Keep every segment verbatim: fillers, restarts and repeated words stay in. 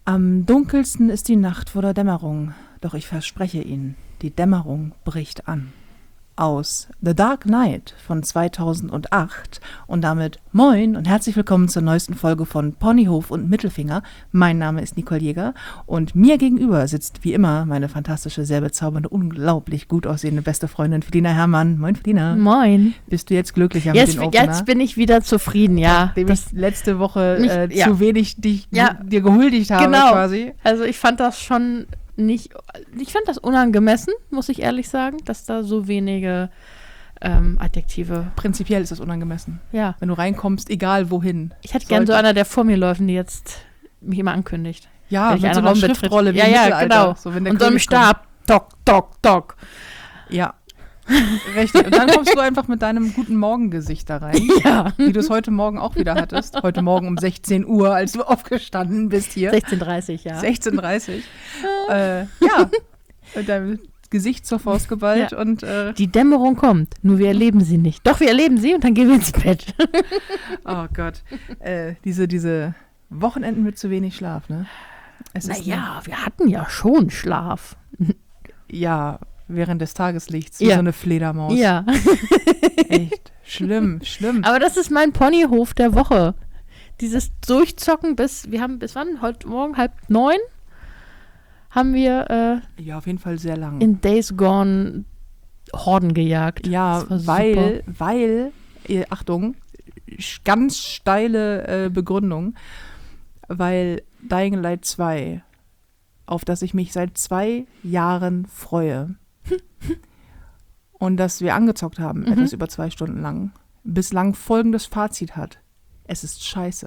Am dunkelsten ist die Nacht vor der Dämmerung, doch ich verspreche Ihnen, die Dämmerung bricht an. Aus The Dark Knight von zweitausendacht und damit moin und herzlich willkommen zur neuesten Folge von Ponyhof und Mittelfinger. Mein Name ist Nicole Jäger und mir gegenüber sitzt wie immer meine fantastische, sehr bezaubernde, unglaublich gut aussehende beste Freundin Felina Herrmann. Moin Felina. Moin. Bist du jetzt glücklicher jetzt, mit dem Opener? Jetzt bin ich wieder zufrieden, ja. Nachdem ich letzte Woche mich, äh, ja. zu wenig dich, Ja. dir gehuldigt habe Genau. quasi. Also ich fand das schon nicht, ich fand das unangemessen, muss ich ehrlich sagen, dass da so wenige ähm, Adjektive. Prinzipiell ist das unangemessen. Ja. Wenn du reinkommst, egal wohin. Ich hätte gern so einer, der vor mir läuft und jetzt mich immer ankündigt. Ja, wenn ich mit einen so einer Raum Schriftrolle betrete. wie Ja, im ja, Mittelalter. genau. So, wenn der Und so einem König kommt. Stab. Dock, dock, dock. Ja, richtig. Und dann kommst du einfach mit deinem guten Morgengesicht da rein, Ja. wie du es heute Morgen auch wieder hattest. Heute Morgen um sechzehn Uhr, als du aufgestanden bist hier. sechzehn Uhr dreißig, ja. sechzehn Uhr dreißig. äh, ja, mit deinem Gesicht zur Faust geballt Ja. und äh, Die Dämmerung kommt, nur wir erleben sie nicht. Doch, wir erleben sie und dann gehen wir ins Bett. oh Gott, äh, diese, diese Wochenenden mit zu wenig Schlaf, ne? Es ist Naja, wir hatten ja schon Schlaf. eine, ja, während des Tageslichts, wie Ja. so eine Fledermaus. Ja. Echt, schlimm, schlimm. Aber das ist mein Ponyhof der Woche. Dieses Durchzocken bis, wir haben bis wann? Heute Morgen halb neun haben wir Ja, auf jeden Fall sehr lang. äh, in Days Gone Horden gejagt. Ja, Das war weil, weil, äh, Achtung, sch- ganz steile äh, Begründung, weil Dying Light zwei, auf das ich mich seit zwei Jahren freue und das wir angezockt haben, Mhm. etwas über zwei Stunden lang, bislang folgendes Fazit hat. Es ist scheiße.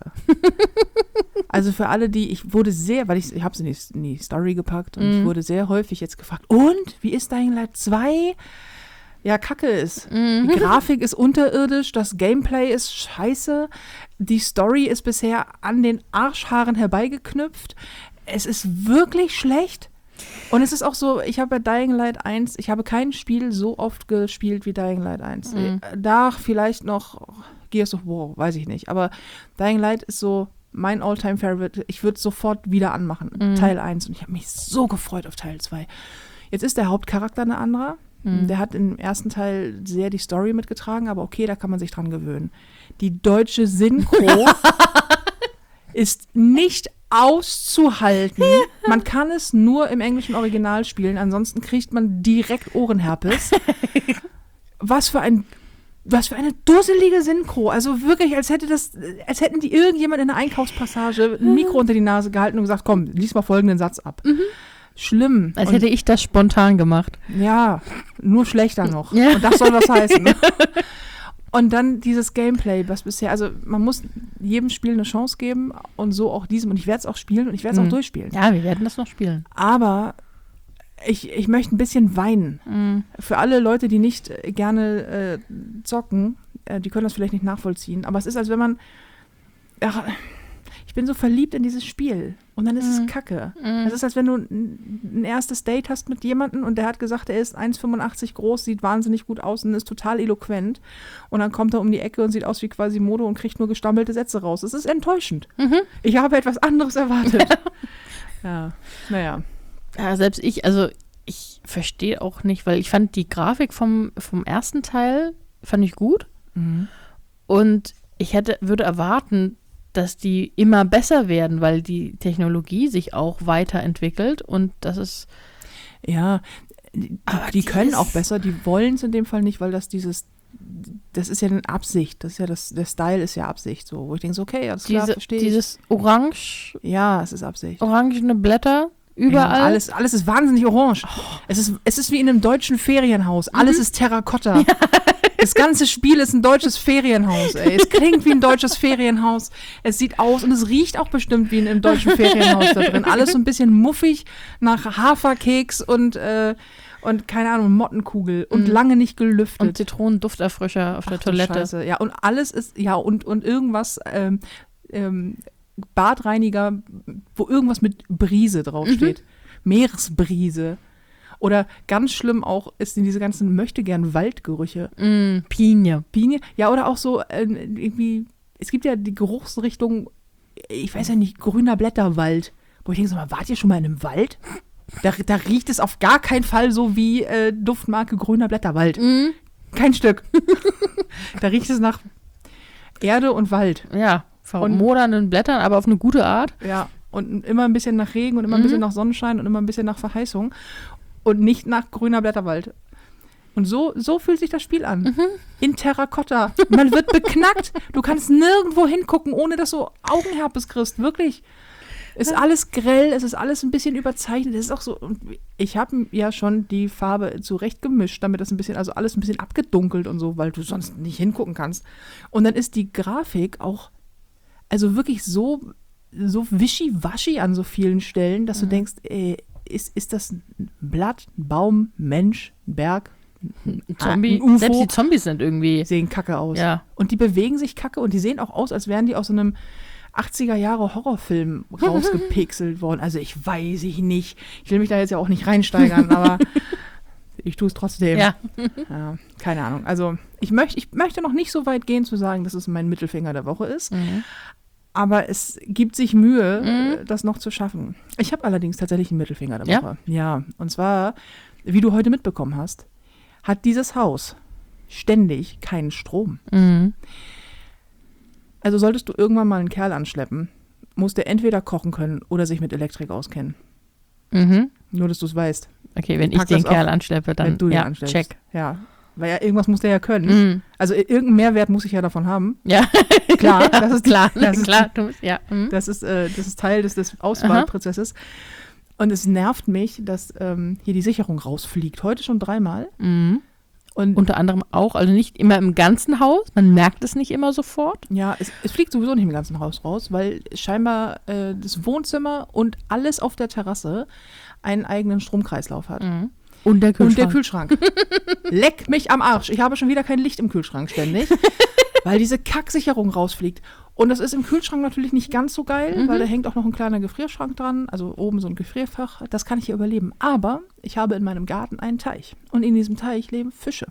Also für alle, die, ich wurde sehr, weil ich, ich habe es in die, in die Story gepackt und Mhm. ich wurde sehr häufig jetzt gefragt, und, wie ist Dying Light zwei? Ja, Kacke ist. Mhm. Die Grafik ist unterirdisch, das Gameplay ist scheiße, die Story ist bisher an den Arschhaaren herbeigeknüpft. Es ist wirklich schlecht. Und es ist auch so, ich habe bei Dying Light eins, ich habe kein Spiel so oft gespielt wie Dying Light eins. Mhm. Da vielleicht noch Gears of War, weiß ich nicht. Aber Dying Light ist so mein All-Time-Favorite. Ich würde es sofort wieder anmachen. Mhm. Teil eins. Und ich habe mich so gefreut auf Teil zwei. Jetzt ist der Hauptcharakter eine andere. Mhm. Der hat im ersten Teil sehr die Story mitgetragen, aber okay, da kann man sich dran gewöhnen. Die deutsche Synchro ist nicht auszuhalten. Man kann es nur im englischen Original spielen, ansonsten kriegt man direkt Ohrenherpes. Was für ein Was für eine dusselige Synchro. Also wirklich, als hätte das, als hätten die irgendjemand in der Einkaufspassage ein Mikro unter die Nase gehalten und gesagt, komm, lies mal folgenden Satz ab. Mhm. Schlimm. Als Und hätte ich das spontan gemacht. ja, nur schlechter noch. Ja. Und das soll was heißen. Und dann dieses Gameplay, was bisher, also man muss jedem Spiel eine Chance geben und so auch diesem. Und ich werde es auch spielen und ich werde es Mhm. auch durchspielen. Ja, wir werden das noch spielen. Aber ich, ich möchte ein bisschen weinen. Mhm. Für alle Leute, die nicht äh, gerne äh, zocken, äh, die können das vielleicht nicht nachvollziehen. Aber es ist, als wenn man, ach, ich bin so verliebt in dieses Spiel und dann ist Mhm. es Kacke. Mhm. Es ist, als wenn du ein, ein erstes Date hast mit jemandem und der hat gesagt, er ist eins Komma fünfundachtzig groß, sieht wahnsinnig gut aus und ist total eloquent. Und dann kommt er um die Ecke und sieht aus wie Quasimodo und kriegt nur gestammelte Sätze raus. Es ist enttäuschend. Mhm. Ich habe etwas anderes erwartet. Ja, naja. Ja, selbst ich, also ich verstehe auch nicht, weil ich fand die Grafik vom, vom ersten Teil, fand ich gut. Mhm. Und ich hätte, würde erwarten, dass die immer besser werden, weil die Technologie sich auch weiterentwickelt und das ist Ja, die, Aber die können dieses- auch besser, die wollen es in dem Fall nicht, weil das dieses, das ist ja eine Absicht, das ist ja das, der Style ist ja Absicht, so, wo ich denke, so, okay, alles klar, diese, verstehe ich. dieses orange, Ja, es ist Absicht. orangene Blätter überall. Ja, alles, alles ist wahnsinnig orange. Es, ist, es ist wie in einem deutschen Ferienhaus. Alles ist Terrakotta. Das ganze Spiel ist ein deutsches Ferienhaus, ey. Es klingt wie ein deutsches Ferienhaus. Es sieht aus und es riecht auch bestimmt wie in einem deutschen Ferienhaus da drin. Alles so ein bisschen muffig nach Haferkeks und, äh, und keine Ahnung, Mottenkugel und Mhm. lange nicht gelüftet. und Zitronendufterfrischer auf der Ach du Toilette. Scheiße. Ja, und alles ist, ja, und, und irgendwas, ähm, ähm, Badreiniger, wo irgendwas mit Brise draufsteht. Meeresbrise. Oder ganz schlimm auch ist diese ganzen möchtegern Waldgerüche. Mm, Pinie. Pinie. Ja, oder auch so äh, irgendwie, es gibt ja die Geruchsrichtung, ich weiß ja nicht, grüner Blätterwald. wo ich denke, so mal, wart ihr schon mal in einem Wald? Da, da riecht es auf gar keinen Fall so wie äh, Duftmarke grüner Blätterwald. Mhm. Kein Stück. Da riecht es nach Erde und Wald. Ja, vermodernden Blättern, aber auf eine gute Art. Ja, und immer ein bisschen nach Regen und immer ein Mhm. bisschen nach Sonnenschein und immer ein bisschen nach Verheißung und nicht nach grüner Blätterwald. Und so, so fühlt sich das Spiel an. Mhm. In Terrakotta. Man wird beknackt. Du kannst nirgendwo hingucken, ohne dass du Augenherpes kriegst. Wirklich. Es ist alles grell, es ist alles ein bisschen überzeichnet. Es ist auch so, und ich habe ja schon die Farbe zurecht gemischt, damit das ein bisschen, also alles ein bisschen abgedunkelt und so, weil du sonst nicht hingucken kannst. Und dann ist die Grafik auch, also wirklich so, so wischiwaschi an so vielen Stellen, dass du denkst, ey, ist, ist das ein Blatt, ein Baum, ein Mensch, ein Berg, Ein Zombie. ein U F O? Selbst die Zombies sind irgendwie. Sehen kacke aus. Ja. Und die bewegen sich kacke und die sehen auch aus, als wären die aus so einem achtziger Jahre Horrorfilm rausgepixelt worden. Also ich weiß ich nicht. Ich will mich da jetzt ja auch nicht reinsteigern, aber ich tue es trotzdem. Ja. Ja, keine Ahnung. Also ich, möcht, ich möchte noch nicht so weit gehen zu sagen, dass es mein Mittelfinger der Woche ist. Mhm. Aber es gibt sich Mühe, Mhm. das noch zu schaffen. Ich habe allerdings tatsächlich einen Mittelfinger der Ja? Woche. Ja, und zwar, wie du heute mitbekommen hast, hat dieses Haus ständig keinen Strom. Mhm. Also solltest du irgendwann mal einen Kerl anschleppen, muss der entweder kochen können oder sich mit Elektrik auskennen. Mhm. Nur, dass du es weißt, Okay, wenn ich Pack den das Kerl auf, anschleppe, dann wenn du den ja, anstellst. check. Ja, weil ja irgendwas muss der ja können. Mhm. Also irgendeinen Mehrwert muss ich ja davon haben. Ja, Klar, das ist klar, das ist, klar. Du musst, ja. Mhm. Das ist, äh, das ist Teil des, des Auswahlprozesses. Und es nervt mich, dass ähm, hier die Sicherung rausfliegt. Heute schon dreimal. Mhm. Und Unter anderem auch, also nicht immer im ganzen Haus, man merkt es nicht immer sofort. ja, es, es fliegt sowieso nicht im ganzen Haus raus, weil scheinbar äh, das Wohnzimmer und alles auf der Terrasse einen eigenen Stromkreislauf hat. Mhm. Und der Und der Kühlschrank. Kühlschrank. Leck mich am Arsch. Ich habe schon wieder kein Licht im Kühlschrank ständig, weil diese Kacksicherung rausfliegt. Und das ist im Kühlschrank natürlich nicht ganz so geil, Mhm. weil da hängt auch noch ein kleiner Gefrierschrank dran, also oben so ein Gefrierfach. Das kann ich hier überleben. Aber ich habe in meinem Garten einen Teich und in diesem Teich leben Fische.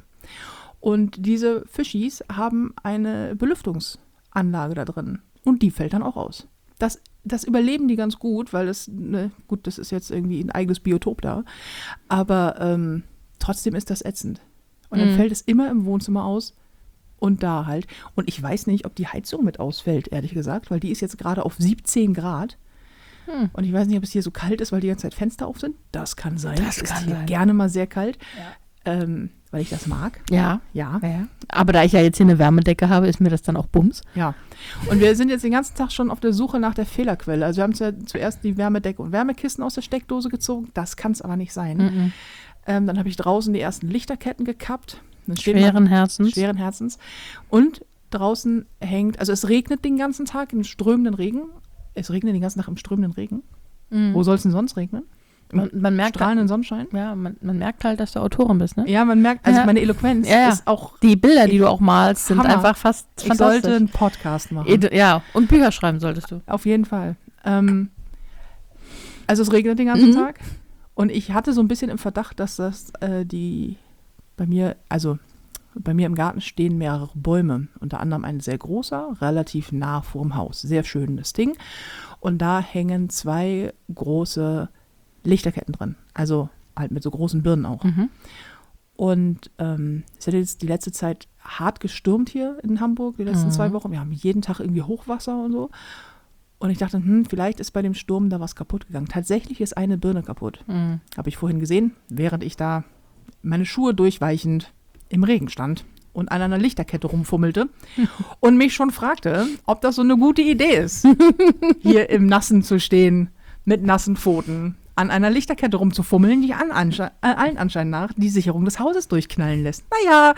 Und diese Fischis haben eine Belüftungsanlage da drin. Und die fällt dann auch aus. Das, das überleben die ganz gut, weil das, ne, gut, das ist jetzt irgendwie ein eigenes Biotop da. Aber ähm, trotzdem ist das ätzend. Und dann Mhm. fällt es immer im Wohnzimmer aus und da halt. Und ich weiß nicht, ob die Heizung mit ausfällt, ehrlich gesagt, weil die ist jetzt gerade auf siebzehn Grad. Hm. Und ich weiß nicht, ob es hier so kalt ist, weil die ganze Zeit Fenster auf sind. Das kann sein. Das es ist kann hier sein. gerne mal sehr kalt, ähm, weil ich das mag. Ja. Ja. ja. Aber da ich ja jetzt hier eine Wärmedecke habe, ist mir das dann auch Bums. Ja, und wir sind jetzt den ganzen Tag schon auf der Suche nach der Fehlerquelle. Also wir haben zu- zuerst die Wärmedecke und Wärmekissen aus der Steckdose gezogen. Das kann es aber nicht sein. Mhm. Ähm, dann habe ich draußen die ersten Lichterketten gekappt. Dann steht Schweren man- Herzens. Schweren Herzens. Und draußen hängt, also es regnet den ganzen Tag im strömenden Regen. Es regnet den ganzen Tag im strömenden Regen. Mhm. Wo soll es denn sonst regnen? Man, man merkt Strahlenden Sonnenschein? Ja, man, man merkt halt, dass du Autorin bist, ne? Ja, man merkt, also Ja. meine Eloquenz Ja, ja. ist auch, Die Bilder, die Ich- du auch malst, sind Hammer. einfach fast ich fantastisch. sollte einen Podcast machen. Eh, Ja, und Bücher schreiben solltest du. Auf jeden Fall. Ähm, also es regnet den ganzen Mhm. Tag und ich hatte so ein bisschen im Verdacht, dass das äh, die bei mir, also bei mir im Garten stehen mehrere Bäume, unter anderem ein sehr großer, relativ nah vorm Haus. Sehr schönes Ding. Und da hängen zwei große Lichterketten drin. Also halt mit so großen Birnen auch. Mhm. Und ähm, es hat jetzt die letzte Zeit hart gestürmt hier in Hamburg, die letzten Mhm. zwei Wochen. Wir haben jeden Tag irgendwie Hochwasser und so. Und ich dachte, hm, vielleicht ist bei dem Sturm da was kaputt gegangen. Tatsächlich ist eine Birne kaputt. Mhm. Habe ich vorhin gesehen, während ich da meine Schuhe durchweichend im Regen stand und an einer Lichterkette rumfummelte und mich schon fragte, ob das so eine gute Idee ist, hier im Nassen zu stehen, mit nassen Pfoten, an einer Lichterkette rumzufummeln, die an Ansche äh, allen Anschein nach die Sicherung des Hauses durchknallen lässt. Naja,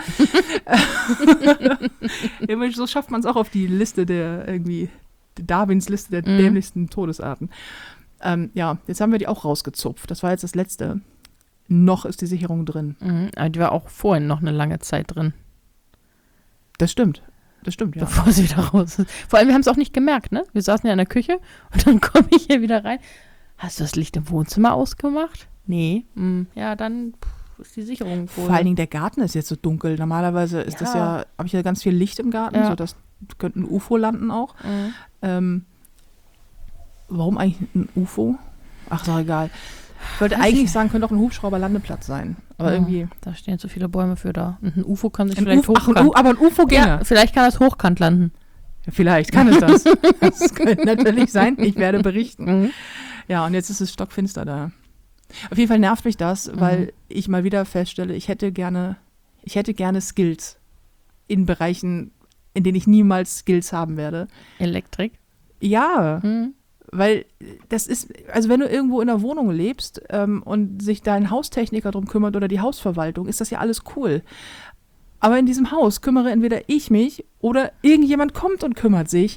Immerhin, so schafft man es auch auf die Liste der irgendwie, Darwins Liste der Mhm. dämlichsten Todesarten. Ähm, ja, jetzt haben wir die auch rausgezupft. Das war jetzt das letzte. Noch ist die Sicherung drin. Mhm. Aber die war auch vorhin noch eine lange Zeit drin, Das stimmt. Das stimmt, ja. bevor sie wieder raus ist. Vor allem, wir haben es auch nicht gemerkt, ne? Wir saßen ja in der Küche und dann komme ich hier wieder rein. Hast du das Licht im Wohnzimmer ausgemacht? Nee. Hm. Ja, dann pff, ist die Sicherung wohl. Vor allen Dingen der Garten ist jetzt so dunkel. Normalerweise ist das Ja. ja, habe ich ja ganz viel Licht im Garten, Ja. so das könnte ein U F O landen auch. Mhm. Ähm, warum eigentlich ein U F O? Ach, ist doch egal. Ich wollte Weiß eigentlich ich sagen, könnte auch ein Hubschrauberlandeplatz sein. Aber Ja, irgendwie. Da stehen zu viele Bäume für da. Und ein U F O kann sich Ein vielleicht U F O, ach, ein hochkant. U, aber ein U F O ginge. Ja, vielleicht kann das hochkant landen. Ja, vielleicht kann es das. Das könnte natürlich sein. Ich werde berichten. Mhm. Ja, und jetzt ist es stockfinster da. Auf jeden Fall nervt mich das, weil Mhm. ich mal wieder feststelle, ich hätte gerne, ich hätte gerne Skills in Bereichen, in denen ich niemals Skills haben werde. Elektrik. Ja, Mhm. weil das ist, also wenn du irgendwo in einer Wohnung lebst ähm, und sich dein Haustechniker drum kümmert oder die Hausverwaltung, ist das ja alles cool. Aber in diesem Haus kümmere entweder ich mich oder irgendjemand kommt und kümmert sich.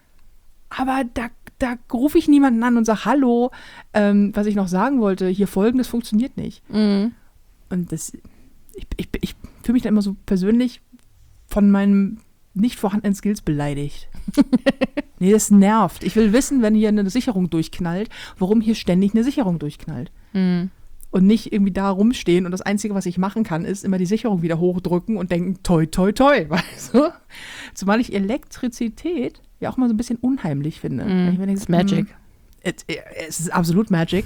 Aber da, da rufe ich niemanden an und sage, hallo, ähm, was ich noch sagen wollte, hier Folgendes funktioniert nicht. Mhm. Und das, ich, ich, ich fühle mich dann immer so persönlich von meinen nicht vorhandenen Skills beleidigt. Nee, das nervt. Ich will wissen, wenn hier eine Sicherung durchknallt, warum hier ständig eine Sicherung durchknallt. Mhm. Und nicht irgendwie da rumstehen und das Einzige, was ich machen kann, ist immer die Sicherung wieder hochdrücken und denken, toi, toi, toi, weißt du? Zumal ich Elektrizität ja auch mal so ein bisschen unheimlich finde. Weil ich mir Mhm. denke, It's Magic. mm, Es, es ist absolut Magic.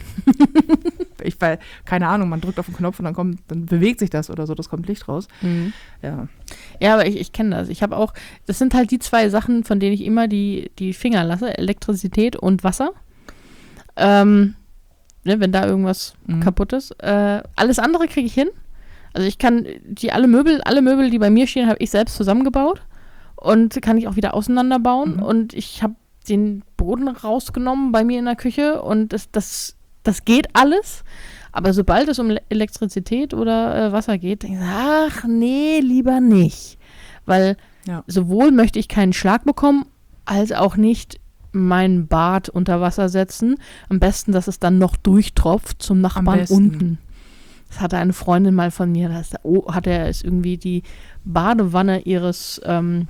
ich, weil, keine Ahnung, man drückt auf den Knopf und dann kommt, dann bewegt sich das oder so, das kommt Licht raus. Mhm. Ja. Ja, aber ich, ich kenne das. Ich habe auch, das sind halt die zwei Sachen, von denen ich immer die, die Finger lasse, Elektrizität und Wasser. Ähm, ne, wenn da irgendwas Mhm. kaputt ist. Äh, alles andere kriege ich hin. Also ich kann die alle Möbel, alle Möbel, die bei mir stehen, habe ich selbst zusammengebaut und kann ich auch wieder auseinanderbauen. Mhm. Und ich habe den Boden rausgenommen bei mir in der Küche und das, das, das geht alles. Aber sobald es um Le- Elektrizität oder äh, Wasser geht, denke ich, ach nee, lieber nicht. Weil Ja. sowohl möchte ich keinen Schlag bekommen, als auch nicht mein Bad unter Wasser setzen. Am besten, dass es dann noch durchtropft zum Nachbarn besten. unten. Das hatte eine Freundin mal von mir, da ist, oh, hat er ist irgendwie die Badewanne ihres, ähm,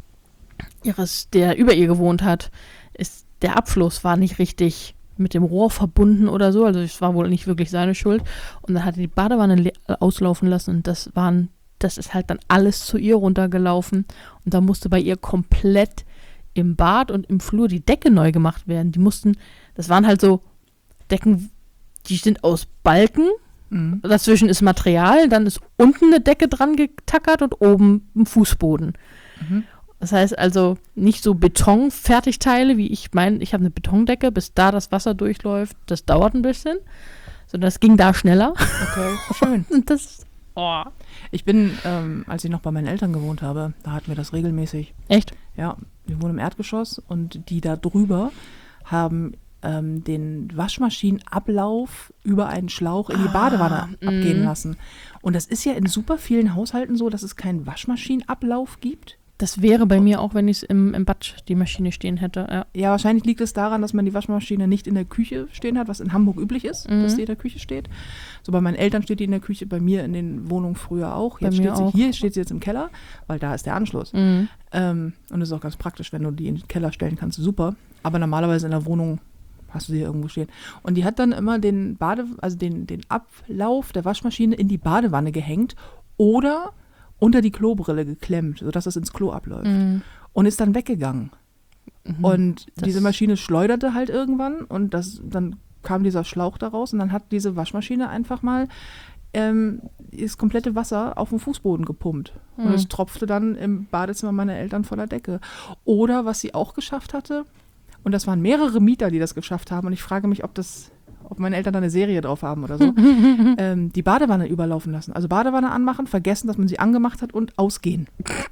ihres, der über ihr gewohnt hat, ist, der Abfluss war nicht richtig mit dem Rohr verbunden oder so, also es war wohl nicht wirklich seine Schuld. Und dann hat er die Badewanne le- auslaufen lassen und das waren, das ist halt dann alles zu ihr runtergelaufen und da musste bei ihr komplett im Bad und im Flur die Decke neu gemacht werden. Die mussten, das waren halt so Decken, die sind aus Balken, Mhm. dazwischen ist Material, dann ist unten eine Decke dran getackert und oben ein Fußboden. Mhm. Das heißt also nicht so Betonfertigteile, wie ich meine, ich habe eine Betondecke, bis da das Wasser durchläuft, das dauert ein bisschen, sondern es ging da schneller. Okay, schön. Und das, oh. Ich bin, ähm, als ich noch bei meinen Eltern gewohnt habe, da hatten wir das regelmäßig. Echt? Ja, wir wohnen im Erdgeschoss und die da drüber haben ähm, den Waschmaschinenablauf über einen Schlauch in die Ah, Badewanne mm. abgehen lassen. Und das ist ja in super vielen Haushalten so, dass es keinen Waschmaschinenablauf gibt. Das wäre bei mir auch, wenn ich es im, im Bad die Maschine stehen hätte. Ja. Ja, wahrscheinlich liegt es daran, dass man die Waschmaschine nicht in der Küche stehen hat, was in Hamburg üblich ist, Mhm. dass die in der Küche steht. So bei meinen Eltern steht die in der Küche, bei mir in den Wohnungen früher auch. Bei Jetzt mir steht sie auch. hier, steht sie jetzt im Keller, weil da ist der Anschluss. Mhm. Ähm, und das ist auch ganz praktisch, wenn du die in den Keller stellen kannst, super. Aber normalerweise in der Wohnung hast du sie irgendwo stehen. Und die hat dann immer den Bade, also den, den Ablauf der Waschmaschine in die Badewanne gehängt oder unter die Klobrille geklemmt, sodass es ins Klo abläuft. Mhm. Und ist dann weggegangen. Mhm. Und Das- diese Maschine schleuderte halt irgendwann und das, dann kam dieser Schlauch da raus und dann hat diese Waschmaschine einfach mal ähm, das komplette Wasser auf den Fußboden gepumpt. Und Mhm. es tropfte dann im Badezimmer meiner Eltern von der Decke. Oder was sie auch geschafft hatte, und das waren mehrere Mieter, die das geschafft haben, und ich frage mich, ob das, ob meine Eltern da eine Serie drauf haben oder so, ähm, die Badewanne überlaufen lassen. Also Badewanne anmachen, vergessen, dass man sie angemacht hat und ausgehen.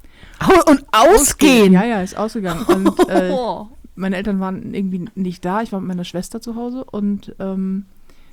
Au- Und ausgehen! Ja, ja, ist ausgegangen. Und äh, Oh. meine Eltern waren irgendwie nicht da. Ich war mit meiner Schwester zu Hause und ähm,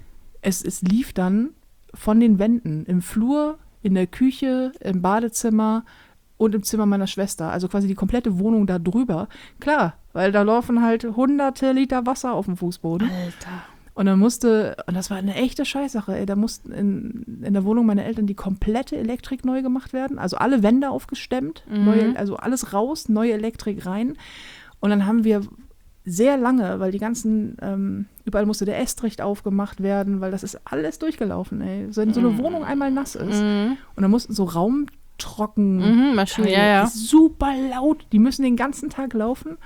es, es lief dann von den Wänden im Flur, in der Küche, im Badezimmer und im Zimmer meiner Schwester. Also quasi die komplette Wohnung da drüber. Klar, weil da laufen halt hunderte Liter Wasser auf dem Fußboden. Alter. Und dann musste, und das war eine echte Scheißsache, ey, da mussten in, in der Wohnung meiner Eltern die komplette Elektrik neu gemacht werden. Also alle Wände aufgestemmt, Mhm. neue, also alles raus, neue Elektrik rein. Und dann haben wir sehr lange, weil die ganzen, ähm, überall musste der Estrich aufgemacht werden, weil das ist alles durchgelaufen, ey. Wenn so eine Mhm. Wohnung einmal nass ist. Mhm. Und dann mussten so Raumtrocken Mhm, Maschine, ja, ja. super laut, die müssen den ganzen Tag laufen.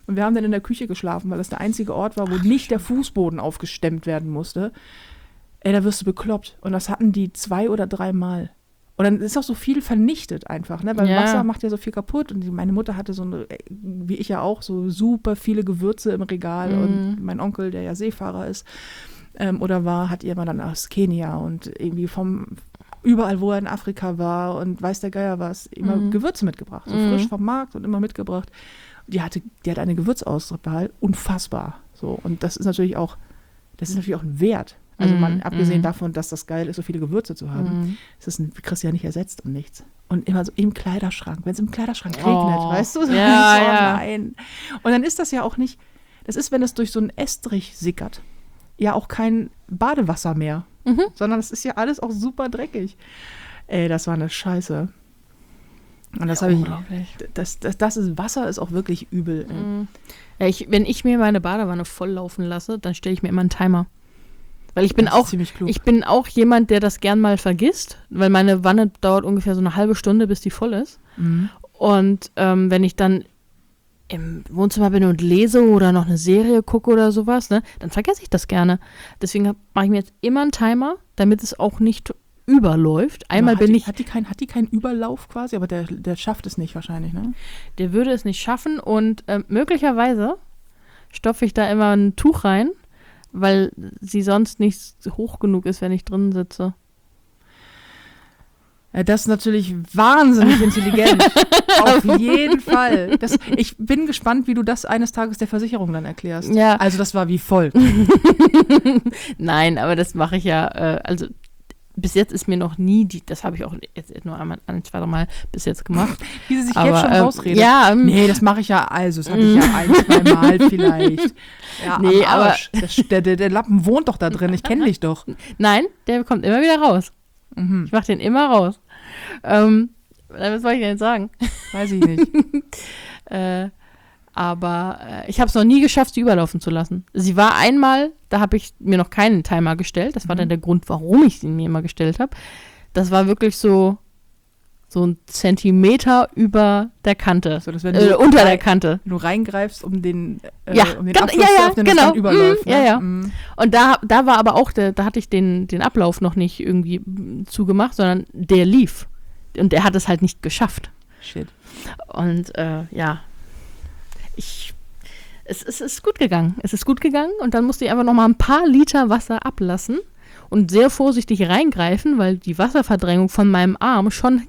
Und wir haben dann in der Küche geschlafen, weil das der einzige Ort war, wo Ach, nicht der Fußboden aufgestemmt werden musste. Ey, da wirst du bekloppt. Und das hatten die zwei oder dreimal. Und dann ist auch so viel vernichtet einfach, ne? Weil Ja. Wasser macht ja so viel kaputt. Und die, meine Mutter hatte so eine, wie ich ja auch, so super viele Gewürze im Regal. Mhm. Und mein Onkel, der ja Seefahrer ist, ähm, oder war, hat ihr immer dann aus Kenia und irgendwie vom überall, wo er in Afrika war und weiß der Geier was, immer Mhm. Gewürze mitgebracht. So Mhm. frisch vom Markt und immer mitgebracht. Die hatte, die hat eine Gewürzauswahl, unfassbar. So, und das ist natürlich auch, das ist natürlich auch ein Wert. Also Mhm. mal abgesehen Mhm. davon, dass das geil ist, so viele Gewürze zu haben, Mhm. ist das ein, kriegst du ja nicht ersetzt und nichts. Und immer so im Kleiderschrank, wenn es im Kleiderschrank regnet, Oh. weißt du? So, Ja, so, ja. Nein. Und dann ist das ja auch nicht, das ist, wenn es durch so einen Estrich sickert, ja auch kein Badewasser mehr, Mhm. sondern es ist ja alles auch super dreckig. Ey, das war eine Scheiße. Und das Ja, habe ich, unglaublich. das, das, das ist, Wasser ist auch wirklich übel. Ey. Mhm. Ja, ich, wenn ich mir meine Badewanne volllaufen lasse, dann stelle ich mir immer einen Timer. Weil ich bin Das ist auch, ziemlich klug. ich bin auch jemand, der das gern mal vergisst, weil meine Wanne dauert ungefähr so eine halbe Stunde, bis die voll ist. Mhm. Und ähm, wenn ich dann im Wohnzimmer bin und lese oder noch eine Serie gucke oder sowas, ne, dann vergesse ich das gerne. Deswegen mache ich mir jetzt immer einen Timer, damit es auch nicht überläuft. Einmal Aber hat bin die, ich, Hat die, kein, hat die keinen Überlauf quasi? Aber der, der schafft es nicht wahrscheinlich, ne? der würde es nicht schaffen und ähm, möglicherweise stopfe ich da immer ein Tuch rein, weil sie sonst nicht hoch genug ist, wenn ich drin sitze. Ja, das ist natürlich wahnsinnig intelligent. Auf jeden Fall. Das, ich bin gespannt, wie du das eines Tages der Versicherung dann erklärst. Ja. Also das war wie folgt. Nein, aber das mache ich ja, äh, also bis jetzt ist mir noch nie, die, das habe ich auch jetzt nur einmal, ein, zwei, drei Mal bis jetzt gemacht. Wie sie sich aber, jetzt schon ähm, rausredet. Ja, ähm, Nee, das mache ich ja, also das hatte ich ja ein, zwei Mal vielleicht. Ja, Nee, am Arsch. Der, der, der Lappen wohnt doch da drin, ich kenne dich doch. nein, der kommt immer wieder raus. Mhm. Ich mache den immer raus. Ähm, was soll ich denn jetzt sagen? Weiß ich nicht. Äh, aber äh, ich habe es noch nie geschafft, sie überlaufen zu lassen. Sie war einmal, da habe ich mir noch keinen Timer gestellt. Das war Mhm. dann der Grund, warum ich sie mir immer gestellt habe. Das war wirklich so, so ein Zentimeter über der Kante. So, dass wenn Äh, du, unter der Kante. wenn du reingreifst, um den, äh, Ja, um den ganz- Abfluss ja, zu ja, öffnen, genau. das dann überläuft. Mhm, ja, ja. Mhm. Und da, da war aber auch, der, da hatte ich den, den Ablauf noch nicht irgendwie mm, zugemacht, sondern der lief. Und er hat es halt nicht geschafft. Shit. Und äh, ja, ich, es, es ist gut gegangen. Es ist gut gegangen und dann musste ich einfach noch mal ein paar Liter Wasser ablassen und sehr vorsichtig reingreifen, weil die Wasserverdrängung von meinem Arm schon.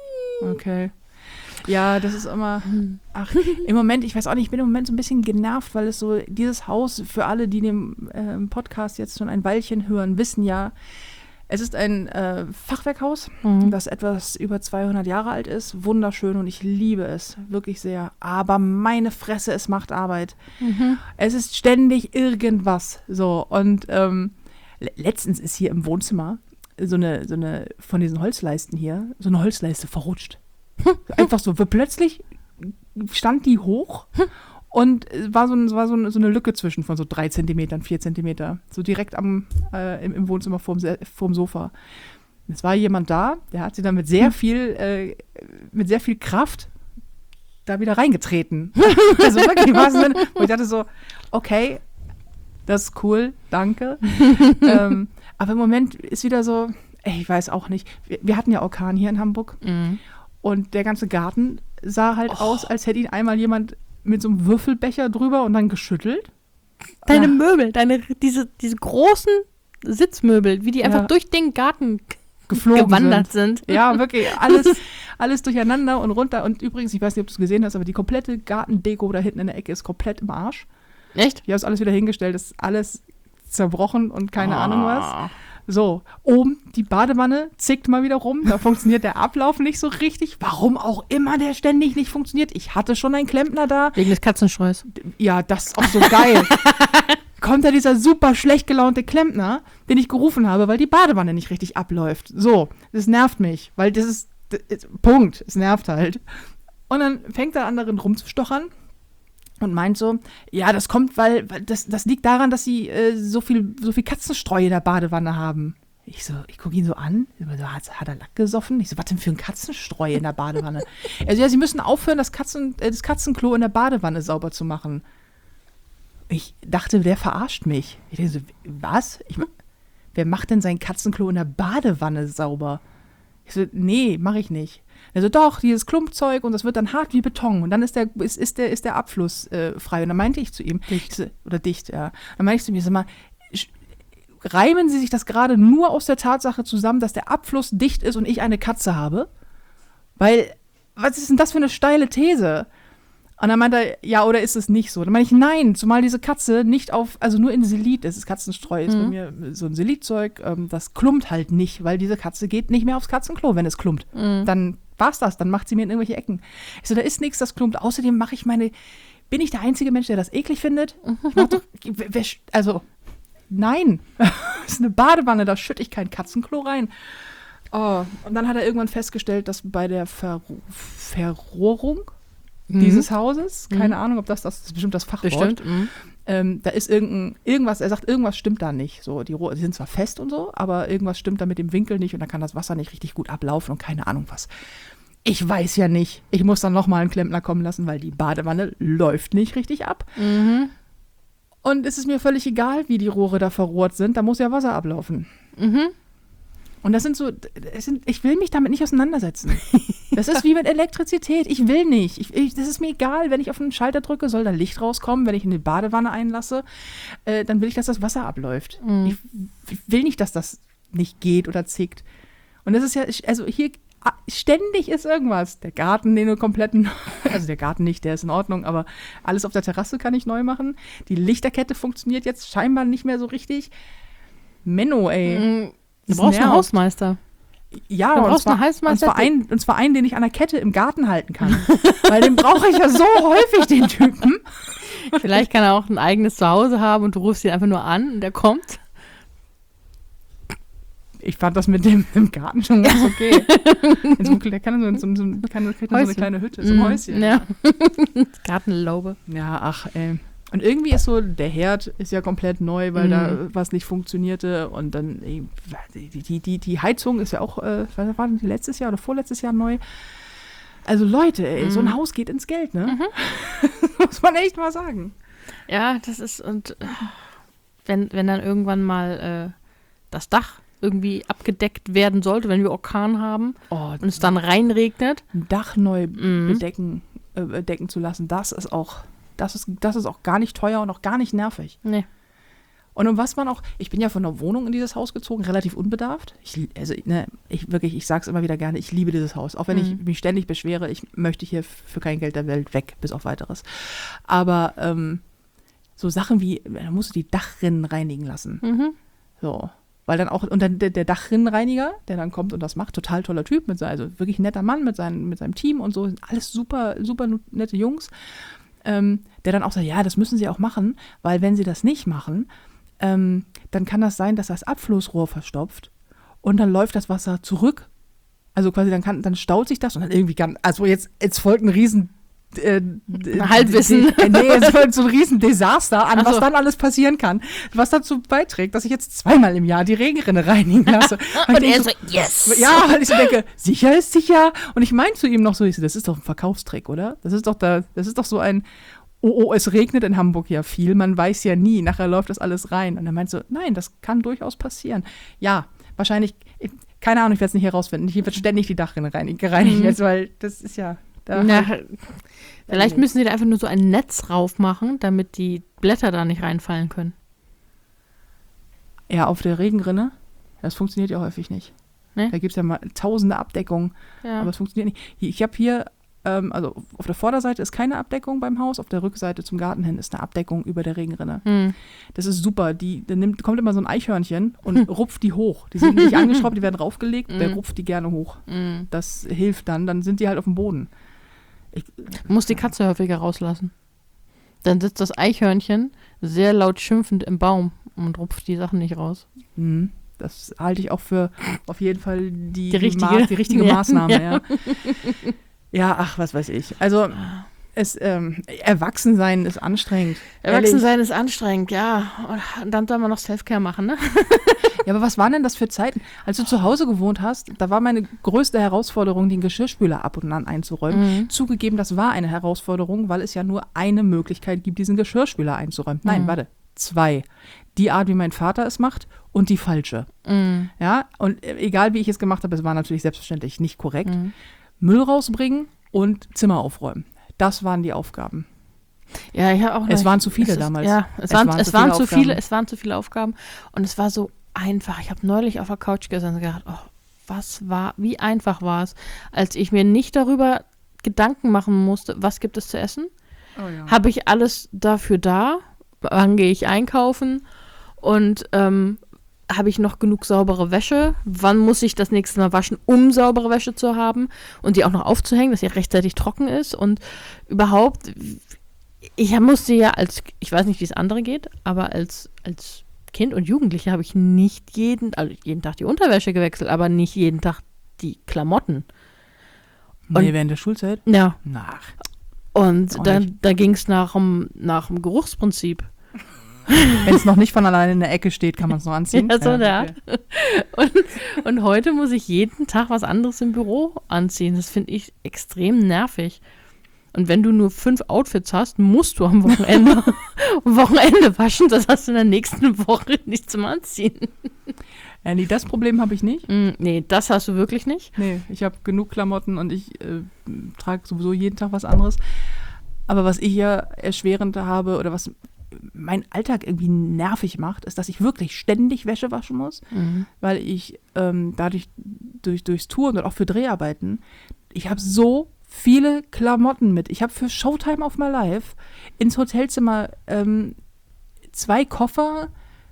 Okay. Ja, das ist immer, ach, im Moment, ich weiß auch nicht, ich bin im Moment so ein bisschen genervt, weil es so, dieses Haus, für alle, die den äh, Podcast jetzt schon ein Weilchen hören, wissen ja, es ist ein äh, Fachwerkhaus, Mhm. das etwas über zweihundert Jahre alt ist, wunderschön und ich liebe es, wirklich sehr, aber meine Fresse, es macht Arbeit. Mhm. Es ist ständig irgendwas, so, und ähm, le- letztens ist hier im Wohnzimmer so eine, so eine, von diesen Holzleisten hier, so eine Holzleiste verrutscht. Einfach so, weil plötzlich stand die hoch und es war, so, ein, es war so, eine, so eine Lücke zwischen von so drei Zentimetern, vier Zentimeter, so direkt am, äh, im, im Wohnzimmer vorm, Se- vorm Sofa. Es war jemand da, der hat sie dann mit sehr viel, äh, mit sehr viel Kraft da wieder reingetreten. Also wirklich, was denn? Und ich dachte so, okay, das ist cool, danke. ähm, aber im Moment ist wieder so, ey, ich weiß auch nicht. Wir, wir hatten ja Orkan hier in Hamburg. Mhm. Und der ganze Garten sah halt aus, als hätte ihn einmal jemand mit so einem Würfelbecher drüber und dann geschüttelt. Deine Ja. Möbel, deine, diese, diese großen Sitzmöbel, wie die einfach Ja. durch den Garten Geflogen gewandert sind. Ja, wirklich, alles, alles durcheinander und runter. Und übrigens, ich weiß nicht, ob du es gesehen hast, aber die komplette Gartendeko da hinten in der Ecke ist komplett im Arsch. Echt? Ich habe es alles wieder hingestellt, ist alles zerbrochen und keine Ah. Ahnung was. So, oben die Badewanne zickt mal wieder rum. Da funktioniert der Ablauf nicht so richtig. Warum auch immer der ständig nicht funktioniert. Ich hatte schon einen Klempner da. Wegen des Katzenstreus. Ja, das ist auch so geil. Kommt da dieser super schlecht gelaunte Klempner, den ich gerufen habe, weil die Badewanne nicht richtig abläuft. So, das nervt mich, weil das ist, das ist Punkt. Es nervt halt. Und dann fängt er an, darin rumzustochern und meint so, ja, das kommt, weil, weil das, das liegt daran, dass sie äh, so viel, so viel Katzenstreu in der Badewanne haben. Ich so, ich gucke ihn so an, so, hat, hat er Lack gesoffen? Ich so, was denn für ein Katzenstreu in der Badewanne? Also ja, sie müssen aufhören, das, Katzen, äh, das Katzenklo in der Badewanne sauber zu machen. Ich dachte, der verarscht mich. Ich denke so, was? Ich, wer macht denn sein Katzenklo in der Badewanne sauber? Ich so, nee, mache ich nicht. Er so, doch, dieses Klumpzeug und das wird dann hart wie Beton und dann ist der, ist, ist der, ist der Abfluss äh, frei. Und dann meinte ich zu ihm, dicht. So, oder dicht, ja. Dann meinte ich zu ihm, sag mal, reimen Sie sich das gerade nur aus der Tatsache zusammen, dass der Abfluss dicht ist und ich eine Katze habe? Weil, was ist denn das für eine steile These? Und dann meinte er, ja, oder ist es nicht so? Dann meine ich, nein, zumal diese Katze nicht auf, also nur in Silit ist, das Katzenstreu ist mhm. bei mir so ein Silitzeug, ähm, das klumpt halt nicht, weil diese Katze geht nicht mehr aufs Katzenklo, wenn es klumpt. Mhm. Dann war's das, dann macht sie mir in irgendwelche Ecken. Ich so, da ist nichts, das klumpt. Außerdem mache ich meine, bin ich der einzige Mensch, der das eklig findet? Ich mach doch, wer, also, nein, das ist eine Badewanne, da schütte ich kein Katzenklo rein. Oh. Und dann hat er irgendwann festgestellt, dass bei der Ver- Verrohrung dieses Hauses, keine mhm. Ahnung, ob das, das ist bestimmt das Fachwort. Bestimmt. Mhm. Ähm, da ist irgendein, irgendwas, er sagt, irgendwas stimmt da nicht. So, die Rohre, die sind zwar fest und so, aber irgendwas stimmt da mit dem Winkel nicht und dann kann das Wasser nicht richtig gut ablaufen und keine Ahnung was. Ich weiß ja nicht. Ich muss dann nochmal einen Klempner kommen lassen, weil die Badewanne läuft nicht richtig ab. Mhm. Und es ist mir völlig egal, wie die Rohre da verrohrt sind, da muss ja Wasser ablaufen. Mhm. Und das sind so, das sind, ich will mich damit nicht auseinandersetzen. Das ist wie mit Elektrizität. Ich will nicht. Ich, ich, das ist mir egal, wenn ich auf einen Schalter drücke, soll da Licht rauskommen. Wenn ich in die Badewanne einlasse, äh, dann will ich, dass das Wasser abläuft. Mhm. Ich, ich will nicht, dass das nicht geht oder zickt. Und das ist ja, also hier ständig ist irgendwas. Der Garten, den du kompletten, also der Garten nicht, der ist in Ordnung, aber alles auf der Terrasse kann ich neu machen. Die Lichterkette funktioniert jetzt scheinbar nicht mehr so richtig. Menno, ey. Mhm. Du brauchst einen Hausmeister. Ja, du und brauchst zwar, einen Hausmeister. Und zwar, einen, und zwar einen, den ich an der Kette im Garten halten kann. Weil den brauche ich ja so häufig, den Typen. Vielleicht kann er auch ein eigenes Zuhause haben und du rufst ihn einfach nur an und der kommt. Ich fand das mit dem im Garten schon ganz okay. so, der kann so, so, so, kann, kriegt so eine kleine Hütte, so ein Häuschen. Ja. Gartenlaube. Ja, ach, ey. Und irgendwie ist so, der Herd ist ja komplett neu, weil mhm. da was nicht funktionierte. Und dann, ey, die, die, die, die Heizung ist ja auch, äh, was war die letztes Jahr oder vorletztes Jahr neu. Also Leute, ey, mhm. so ein Haus geht ins Geld, ne? Mhm. Muss man echt mal sagen. Ja, das ist, und wenn, wenn dann irgendwann mal äh, das Dach irgendwie abgedeckt werden sollte, wenn wir Orkan haben oh, und es dann reinregnet. Ein Dach neu mhm. bedecken, äh, decken zu lassen, das ist auch... Das ist, das ist auch gar nicht teuer und auch gar nicht nervig. Nee. Und um was man auch, ich bin ja von der Wohnung in dieses Haus gezogen, relativ unbedarft. Ich, also, ne, ich wirklich, ich sag's immer wieder gerne, ich liebe dieses Haus. Auch wenn mhm. ich mich ständig beschwere, ich möchte hier für kein Geld der Welt weg, bis auf weiteres. Aber ähm, so Sachen wie, da musst du die Dachrinnen reinigen lassen. Mhm. So. Weil dann auch, und dann der, der Dachrinnenreiniger, der dann kommt und das macht, total toller Typ, mit, also wirklich netter Mann mit, seinen, mit seinem Team und so, sind alles super, super nette Jungs. Ähm, der dann auch sagt, ja, das müssen sie auch machen, weil wenn sie das nicht machen, ähm, dann kann das sein, dass das Abflussrohr verstopft und dann läuft das Wasser zurück. Also quasi dann kann, dann staut sich das und dann irgendwie kann, also jetzt, jetzt folgt ein riesen äh, Halbwissen. De, nee, es folgt so ein riesen Desaster an, Ach was so. dann alles passieren kann, was dazu beiträgt, dass ich jetzt zweimal im Jahr die Regenrinne reinigen lasse. Und, und er so, yes! Ja, weil ich so denke, sicher ist sicher. Und ich meine zu ihm noch so, ich so, das ist doch ein Verkaufstrick, oder? Das ist doch da, das ist doch so ein, oh, oh, es regnet in Hamburg ja viel, man weiß ja nie, nachher läuft das alles rein. Und er meint so, nein, das kann durchaus passieren. Ja, wahrscheinlich, keine Ahnung, ich werde es nicht herausfinden. Hier wird ständig die Dachrinne gereinigt mhm. jetzt, weil das ist ja... Da ja, vielleicht müssen sie da einfach nur so ein Netz rauf machen, damit die Blätter da nicht reinfallen können. Ja, auf der Regenrinne, das funktioniert ja häufig nicht. Ne? Da gibt es ja mal tausende Abdeckungen, ja. aber es funktioniert nicht. Ich habe hier, ähm, also auf der Vorderseite ist keine Abdeckung beim Haus, auf der Rückseite zum Garten hin ist eine Abdeckung über der Regenrinne. Hm. Das ist super. Die, da nimmt, kommt immer so ein Eichhörnchen und hm. rupft die hoch. Die sind nicht angeschraubt, die werden raufgelegt, hm. der rupft die gerne hoch. Hm. Das hilft dann, dann sind die halt auf dem Boden. Ich muss die Katze häufiger rauslassen. Dann sitzt das Eichhörnchen sehr laut schimpfend im Baum und rupft die Sachen nicht raus. Mhm. Das halte ich auch für auf jeden Fall die, die richtige, Ma- die richtige ja. Maßnahme. Ja. Ja. ja, ach, was weiß ich. Also, Es, ähm, Erwachsensein ist anstrengend. Erwachsensein ist anstrengend, ja. Und dann soll man noch Selfcare machen, ne? Ja, aber was waren denn das für Zeiten? Als du zu Hause gewohnt hast, da war meine größte Herausforderung, den Geschirrspüler ab und an einzuräumen. Mhm. Zugegeben, das war eine Herausforderung, weil es ja nur eine Möglichkeit gibt, diesen Geschirrspüler einzuräumen. Nein, mhm. warte, zwei. Die Art, wie mein Vater es macht und die falsche. Mhm. Ja, und egal wie ich es gemacht habe, es war natürlich selbstverständlich nicht korrekt. Mhm. Müll rausbringen und Zimmer aufräumen. Das waren die Aufgaben. Ja, ich habe auch. Es noch, waren zu viele es ist, damals. Ja, es, es waren, waren, es, zu, waren viele zu viele. Es waren zu viele Aufgaben und es war so einfach. Ich habe neulich auf der Couch gesessen und gedacht, oh, was war, wie einfach war es, als ich mir nicht darüber Gedanken machen musste, was gibt es zu essen? Oh ja. Habe ich alles dafür da? Wann gehe ich einkaufen? Und ähm, habe ich noch genug saubere Wäsche? Wann muss ich das nächste Mal waschen, um saubere Wäsche zu haben und die auch noch aufzuhängen, dass sie rechtzeitig trocken ist? Und überhaupt, ich musste ja als, ich weiß nicht, wie es andere geht, aber als, als Kind und Jugendliche habe ich nicht jeden, also jeden Tag die Unterwäsche gewechselt, aber nicht jeden Tag die Klamotten. Und, nee, während der Schulzeit? Ja. Nach. Und da, da ging es nach dem, nach dem Geruchsprinzip. Wenn es noch nicht von alleine in der Ecke steht, kann man es noch anziehen. Ja, so ja, okay. und, und heute muss ich jeden Tag was anderes im Büro anziehen. Das finde ich extrem nervig. Und wenn du nur fünf Outfits hast, musst du am Wochenende, am Wochenende waschen. Das hast du in der nächsten Woche nicht zum Anziehen. Ja, nee, das Problem habe ich nicht. Mm, nee, das hast du wirklich nicht. Nee, ich habe genug Klamotten und ich äh, trage sowieso jeden Tag was anderes. Aber was ich ja erschwerend habe oder was mein Alltag irgendwie nervig macht, ist, dass ich wirklich ständig Wäsche waschen muss, mhm. weil ich ähm, dadurch durch, durchs Touren und auch für Dreharbeiten, ich habe so viele Klamotten mit. Ich habe für Showtime of My Life ins Hotelzimmer ähm, zwei Koffer,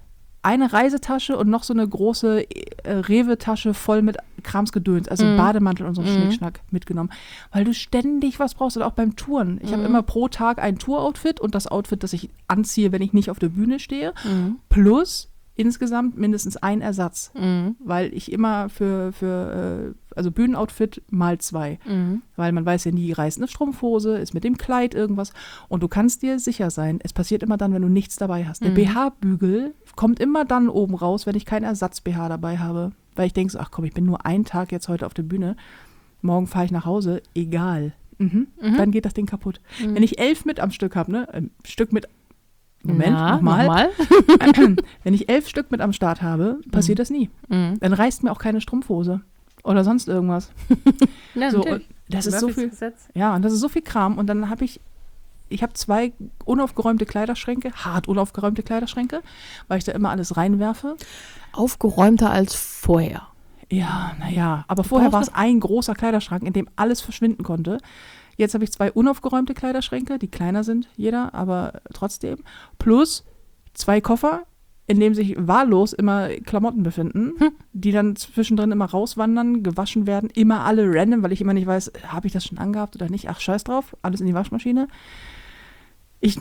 eine Reisetasche und noch so eine große äh, Rewe-Tasche voll mit Kramsgedöns, also mm. Bademantel und so einen mm. Schnickschnack mitgenommen, weil du ständig was brauchst und auch beim Touren. Ich mm. habe immer pro Tag ein Tour-Outfit und das Outfit, das ich anziehe, wenn ich nicht auf der Bühne stehe, mm. plus insgesamt mindestens ein Ersatz, mm. weil ich immer für, für äh, also Bühnenoutfit mal zwei, mm. weil man weiß ja nie, reißt eine Strumpfhose, ist mit dem Kleid irgendwas und du kannst dir sicher sein, es passiert immer dann, wenn du nichts dabei hast. Der mm. B H-Bügel kommt immer dann oben raus, wenn ich keinen Ersatz-B H dabei habe, weil ich denke so, ach komm, ich bin nur einen Tag jetzt heute auf der Bühne, morgen fahre ich nach Hause, egal. Mhm. Mhm. Dann geht das Ding kaputt. Mhm. Wenn ich elf mit am Stück habe, ne, ein Stück mit Moment, Na, nochmal. nochmal. Wenn ich elf Stück mit am Start habe, passiert mhm. das nie. Mhm. Dann reißt mir auch keine Strumpfhose oder sonst irgendwas. Ja, so, und das ist so viel. Gesetz. Ja, und das ist so viel Kram. Und dann habe ich, ich habe zwei unaufgeräumte Kleiderschränke, hart unaufgeräumte Kleiderschränke, weil ich da immer alles reinwerfe. Aufgeräumter als vorher. Ja, naja. Aber vorher war es ein großer Kleiderschrank, in dem alles verschwinden konnte. Jetzt habe ich zwei unaufgeräumte Kleiderschränke, die kleiner sind, jeder, aber trotzdem. Plus zwei Koffer, in dem sich wahllos immer Klamotten befinden, hm. die dann zwischendrin immer rauswandern, gewaschen werden, immer alle random, weil ich immer nicht weiß, habe ich das schon angehabt oder nicht. Ach, scheiß drauf, alles in die Waschmaschine. Ich,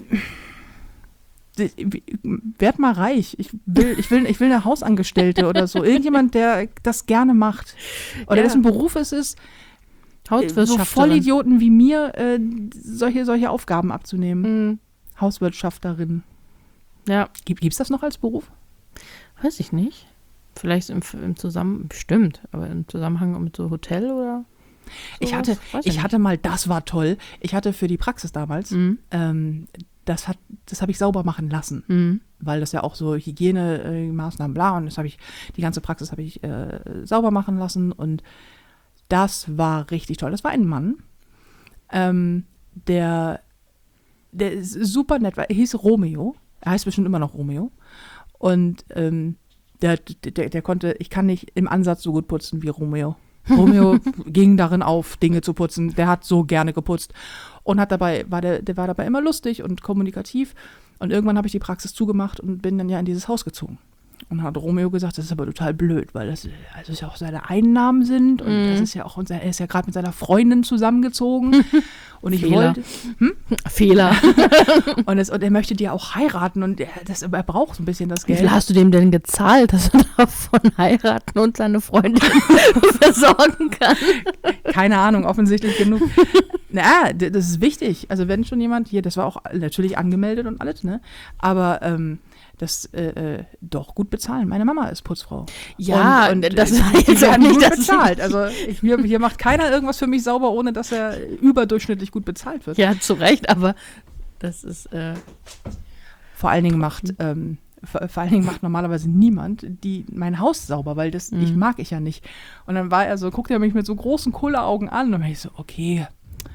ich werd mal reich. Ich will, ich will, ich will eine Hausangestellte oder so. Irgendjemand, der das gerne macht. Oder ja. dessen Beruf es ist, so Vollidioten wie mir äh, solche, solche Aufgaben abzunehmen. Mhm. Hauswirtschafterin. Ja. Gibt es das noch als Beruf? Weiß ich nicht. Vielleicht im, im Zusammenhang, bestimmt, aber im Zusammenhang mit so Hotel oder so. Ich hatte, ich, ich hatte mal, das war toll, ich hatte für die Praxis damals, mhm. ähm, das hat, das habe ich sauber machen lassen, mhm. weil das ja auch so Hygienemaßnahmen, bla, und das habe ich, die ganze Praxis habe ich äh, sauber machen lassen und das war richtig toll. Das war ein Mann, ähm, der, der ist super nett war. Er hieß Romeo. Er heißt bestimmt immer noch Romeo. Und ähm, der, der, der konnte, ich kann nicht im Ansatz so gut putzen wie Romeo. Romeo ging darin auf, Dinge zu putzen. Der hat so gerne geputzt. Und hat dabei, war der, der war dabei immer lustig und kommunikativ. Und irgendwann habe ich die Praxis zugemacht und bin dann ja in dieses Haus gezogen. Und hat Romeo gesagt, das ist aber total blöd, weil das, also das ja auch seine Einnahmen sind und Mhm. das ist ja auch, unser, er ist ja gerade mit seiner Freundin zusammengezogen und ich Fehler. wollte, hm? Fehler. und, es, und er möchte die auch heiraten und er, das, er braucht so ein bisschen das Wie Geld. viel hast du dem denn gezahlt, dass er davon heiraten und seine Freundin versorgen kann? Keine Ahnung, offensichtlich genug. Na, d- das ist wichtig. Also wenn schon jemand hier, das war auch natürlich angemeldet und alles, ne? Aber ähm, das äh, äh, doch gut bezahlen. Meine Mama ist Putzfrau. Ja, und, und das äh, war die jetzt auch werden nicht, gut dass bezahlt. Also ich, hier, hier macht keiner irgendwas für mich sauber, ohne dass er überdurchschnittlich gut bezahlt wird. Ja, zu Recht, aber das ist, äh, Vor allen Dingen macht ähm, vor, vor allen Dingen macht normalerweise niemand die mein Haus sauber, weil das ich Mhm. mag ich ja nicht. Und dann war er so, guckte er mich mit so großen Kulleraugen an und dann war ich so, okay,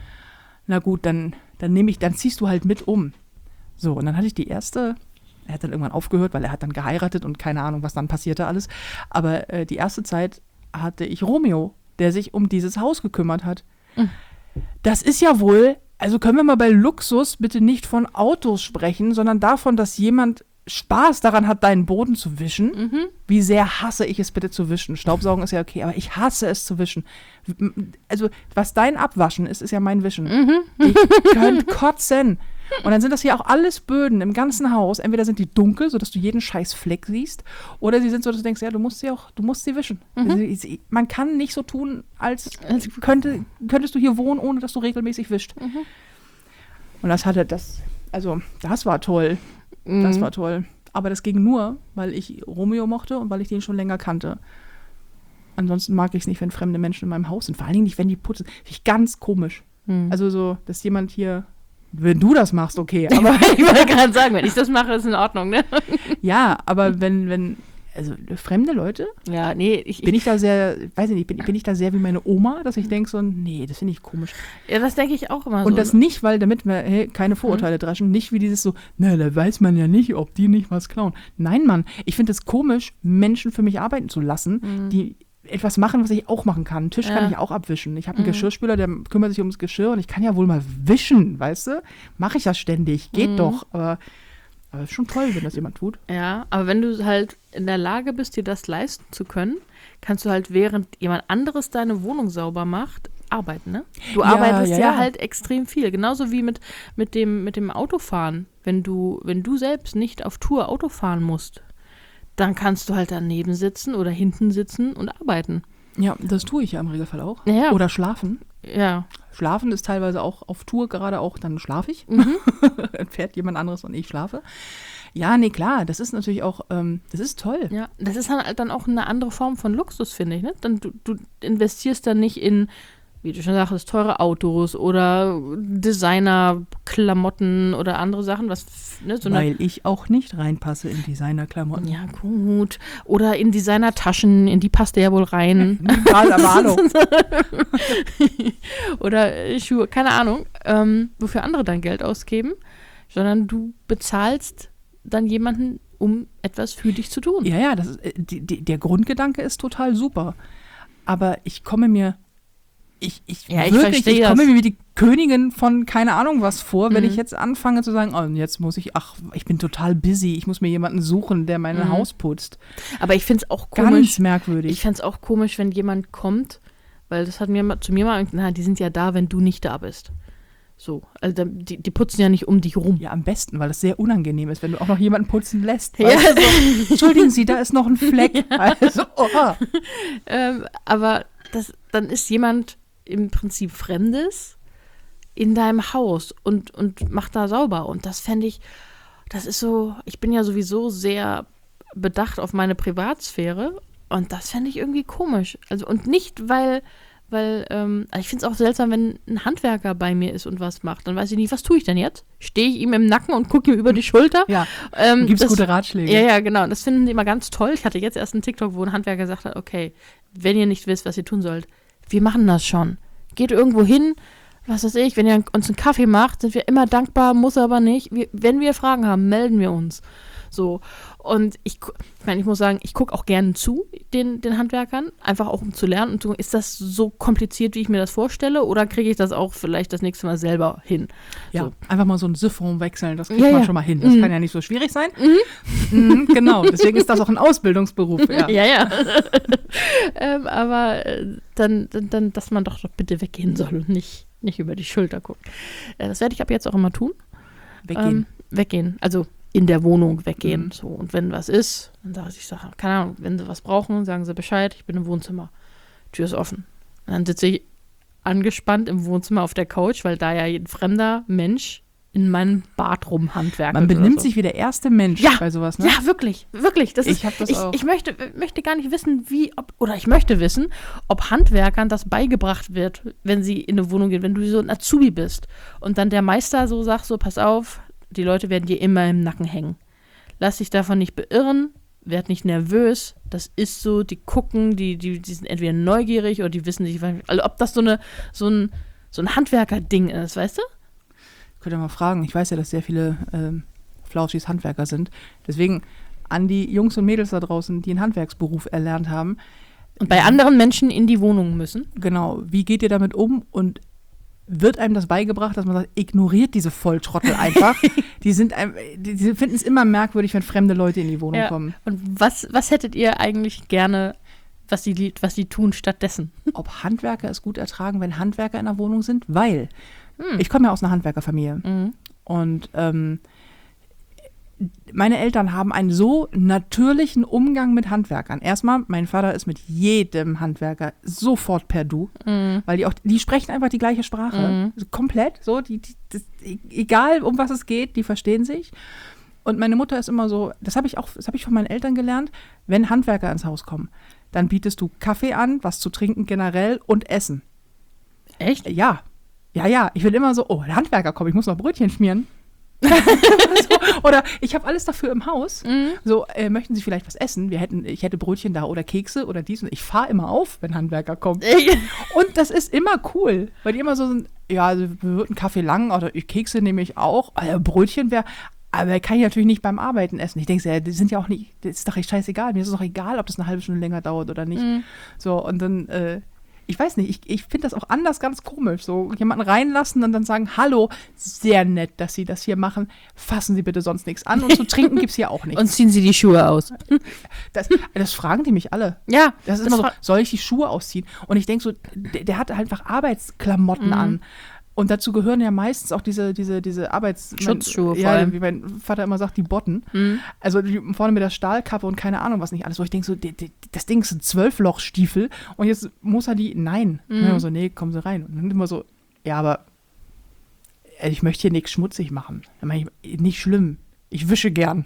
na gut, dann dann nehme ich, dann ziehst du halt mit um. So, und dann hatte ich die erste, er hat dann irgendwann aufgehört, weil er hat dann geheiratet und keine Ahnung, was dann passierte alles. Aber äh, die erste Zeit hatte ich Romeo, der sich um dieses Haus gekümmert hat. Mhm. Das ist ja wohl, also können wir mal bei Luxus bitte nicht von Autos sprechen, sondern davon, dass jemand Spaß daran hat, deinen Boden zu wischen. mhm. Wie sehr hasse ich es bitte zu wischen. Staubsaugen ist ja okay, aber ich hasse es zu wischen. Also, was dein Abwaschen ist, ist ja mein Wischen. Mhm. Ich könnte kotzen. Und dann sind das hier auch alles Böden im ganzen Haus. Entweder sind die dunkel, sodass du jeden scheiß Fleck siehst, oder sie sind so, dass du denkst, ja, du musst sie auch, du musst sie wischen. Mhm. Sie, sie, man kann nicht so tun, als Also, könnte, könntest du hier wohnen, ohne dass du regelmäßig wischt. Mhm. Und das hatte das, also das war toll. Das Mhm. war toll. Aber das ging nur, weil ich Romeo mochte und weil ich den schon länger kannte. Ansonsten mag ich es nicht, wenn fremde Menschen in meinem Haus sind. Vor allen Dingen nicht, wenn die putzen. Finde ich ganz komisch. Mhm. Also so, dass jemand hier, wenn du das machst, okay. aber Aber ich wollte gerade sagen, wenn ich das mache, ist in Ordnung, ne? ja, aber wenn, wenn, also fremde Leute, Ja, nee, ich, bin ich da sehr, weiß ich nicht, bin, bin ich da sehr wie meine Oma, dass ich denke so, nee, das finde ich komisch. ja, das denke ich auch immer Und so. das nicht, weil damit wir hey, keine Vorurteile dreschen, nicht wie dieses so, na, da weiß man ja nicht, ob die nicht was klauen. Nein, Mann, ich finde es komisch, Menschen für mich arbeiten zu lassen, Mhm. die etwas machen, was ich auch machen kann. Einen Tisch Ja. kann ich auch abwischen. Ich habe einen Mhm. Geschirrspüler, der kümmert sich ums Geschirr und ich kann ja wohl mal wischen, weißt du? Mache ich ja ständig, geht Mhm. doch. Aber aber es ist schon toll, wenn das jemand tut. Ja, aber wenn du halt in der Lage bist, dir das leisten zu können, kannst du halt, während jemand anderes deine Wohnung sauber macht, arbeiten, ne? Du Ja, arbeitest ja, ja, ja. halt extrem viel. Genauso wie mit, mit, dem, mit dem Autofahren. Wenn du, wenn du selbst nicht auf Tour Auto fahren musst, dann kannst du halt daneben sitzen oder hinten sitzen und arbeiten. Ja, das tue ich ja im Regelfall auch. Ja. Oder schlafen. Ja. Schlafen ist teilweise auch auf Tour, gerade auch, dann schlafe ich. Mhm. Dann fährt jemand anderes und ich schlafe. Ja, nee, klar, das ist natürlich auch, ähm, das ist toll. Ja, das ist halt dann auch eine andere Form von Luxus, finde ich. Ne? Dann, du, du investierst dann nicht in, wie du schon sagst, teure Autos oder Designer-Klamotten oder andere Sachen, was, ne, so eine, Weil ich auch nicht reinpasse in Designerklamotten. ja, gut. Oder in Designer-Taschen, in die passt der ja wohl rein. Egal, aber hallo. Oder äh, Schuhe, keine Ahnung, ähm, wofür andere dann Geld ausgeben, sondern du bezahlst dann jemanden, um etwas für dich zu tun. Ja, ja, das ist, äh, die, die, der Grundgedanke ist total super. Aber ich komme mir, ich, ich, Ja, ich wirklich, verstehe ich komme das. mir wie die Königin von keine Ahnung was vor, wenn Mhm. ich jetzt anfange zu sagen, oh, jetzt muss ich, ach, ich bin total busy, ich muss mir jemanden suchen, der mein Mhm. Haus putzt. Aber ich finde es auch Ganz komisch. merkwürdig. Ich fände es auch komisch, wenn jemand kommt, weil das hat mir mal, zu mir mal, na, die sind ja da, wenn du nicht da bist. So, also da- die, die putzen ja nicht um dich rum. Ja, am besten, weil das sehr unangenehm ist, wenn du auch noch jemanden putzen lässt. Ja, weißt du? so. Entschuldigen Sie, da ist noch ein Fleck. Also, oh. ähm, aber das, dann ist jemand im Prinzip Fremdes in deinem Haus und, und macht da sauber. Und das fände ich, das ist so, ich bin ja sowieso sehr bedacht auf meine Privatsphäre und das fände ich irgendwie komisch. Also und nicht, weil, weil, ähm, ich finde es auch seltsam, wenn ein Handwerker bei mir ist und was macht. Dann weiß ich nicht, was tue ich denn jetzt? Stehe ich ihm im Nacken und gucke ihm über die Schulter? Ja, Ähm, gibt's das- gute Ratschläge. Ja, ja, genau. Das finden die immer ganz toll. Ich hatte jetzt erst einen TikTok, wo ein Handwerker gesagt hat, okay, wenn ihr nicht wisst, was ihr tun sollt, wir machen das schon. Geht irgendwo hin, was weiß ich, wenn ihr uns einen Kaffee macht, sind wir immer dankbar, muss aber nicht. Wir, wenn wir Fragen haben, melden wir uns. So. Und ich, gu- ich meine, ich muss sagen, ich gucke auch gerne zu, den, den Handwerkern, einfach auch um zu lernen und zu gucken, ist das so kompliziert, wie ich mir das vorstelle, oder kriege ich das auch vielleicht das nächste Mal selber hin? Ja, So. einfach mal so ein Siphon wechseln, das kriegt Ja, man ja. schon mal hin. Das Mhm. kann ja nicht so schwierig sein. Mhm, genau, deswegen ist das auch ein Ausbildungsberuf. Ja. Ja, ja. ähm, aber äh, dann, dann, dann, dass man doch, doch bitte weggehen soll und nicht, nicht über die Schulter guckt. Äh, das werde ich ab jetzt auch immer tun. Weggehen. Ähm, weggehen. Also in der Wohnung weggehen. Mhm. So. Und wenn was ist, dann sage ich, ich sage, keine Ahnung, wenn sie was brauchen, sagen sie Bescheid, ich bin im Wohnzimmer. Tür ist offen. Und dann sitze ich angespannt im Wohnzimmer auf der Couch, weil da ja ein fremder Mensch in meinem Bad rumhandwerkelt. Man benimmt oder so. sich wie der erste Mensch Ja, bei sowas, ne? Ja, wirklich, wirklich. Das Ich ist, hab das ich, auch. ich möchte, möchte gar nicht wissen, wie, ob, oder ich möchte wissen, ob Handwerkern das beigebracht wird, wenn sie in eine Wohnung gehen, wenn du so ein Azubi bist und dann der Meister so sagt, so pass auf, die Leute werden dir immer im Nacken hängen. Lass dich davon nicht beirren, werd nicht nervös, das ist so, die gucken, die, die, die sind entweder neugierig oder die wissen nicht, also ob das so, eine, so ein, so ein Handwerker-Ding ist, weißt du? Könnt ihr mal fragen. Ich weiß ja, dass sehr viele ähm, Flauschis Handwerker sind. Deswegen an die Jungs und Mädels da draußen, die einen Handwerksberuf erlernt haben. Und bei anderen Menschen in die Wohnung müssen. Genau, wie geht ihr damit um und wird einem das beigebracht, dass man sagt, ignoriert diese Volltrottel einfach. die sind einem, die, die finden es immer merkwürdig, wenn fremde Leute in die Wohnung Ja. kommen. Und was, was hättet ihr eigentlich gerne, was die, was die tun stattdessen? Ob Handwerker es gut ertragen, wenn Handwerker in der Wohnung sind? Weil Hm. ich komme ja aus einer Handwerkerfamilie. Mhm. Und ähm, meine Eltern haben einen so natürlichen Umgang mit Handwerkern. Erstmal, mein Vater ist mit jedem Handwerker sofort per Du, Mhm. weil die auch, die sprechen einfach die gleiche Sprache. Mhm. Also komplett, so, die, die, das, egal um was es geht, die verstehen sich. Und meine Mutter ist immer so, das habe ich auch, das habe ich von meinen Eltern gelernt, wenn Handwerker ins Haus kommen, dann bietest du Kaffee an, was zu trinken generell und Essen. Echt? Ja, ja, ja. Ich will immer so, oh, der Handwerker kommt, ich muss noch Brötchen schmieren. so, oder ich habe alles dafür im Haus. Mhm. So, äh, möchten Sie vielleicht was essen? Wir hätten, ich hätte Brötchen da oder Kekse oder dies. Und ich fahre immer auf, wenn Handwerker kommt. Und das ist immer cool, weil die immer so sind, ja, also wir würden Kaffee lang oder Kekse nehme ich auch. Also Brötchen wäre, aber kann ich natürlich nicht beim Arbeiten essen. Ich denke, ja, die sind ja auch nicht, das ist doch echt scheißegal. Mir ist es doch egal, ob das eine halbe Stunde länger dauert oder nicht. Mhm. So, und dann, äh, ich weiß nicht, ich, ich finde das auch anders ganz komisch. So jemanden reinlassen und dann sagen, hallo, sehr nett, dass Sie das hier machen. Fassen Sie bitte sonst nichts an. Und zu trinken gibt es hier auch nichts. Und ziehen sie die Schuhe aus. Das, das fragen die mich alle. Ja, Das ist das immer so, fra- soll ich die Schuhe ausziehen? Und ich denke so, der, der hat einfach Arbeitsklamotten Mhm. an. Und dazu gehören ja meistens auch diese, diese, diese Arbeits... Schutzschuhe mein, vor ja, allem. wie mein Vater immer sagt, die Botten. Mhm. Also die, vorne mit der Stahlkappe und keine Ahnung was nicht alles. Wo ich denke so, die, die, das Ding ist ein Zwölflochstiefel und jetzt muss er die... Nein. Mhm. Und dann immer so, nee, kommen Sie rein. Und dann immer so, ja, aber äh, ich möchte hier nichts schmutzig machen. Dann meine ich, nicht schlimm. Ich wische gern.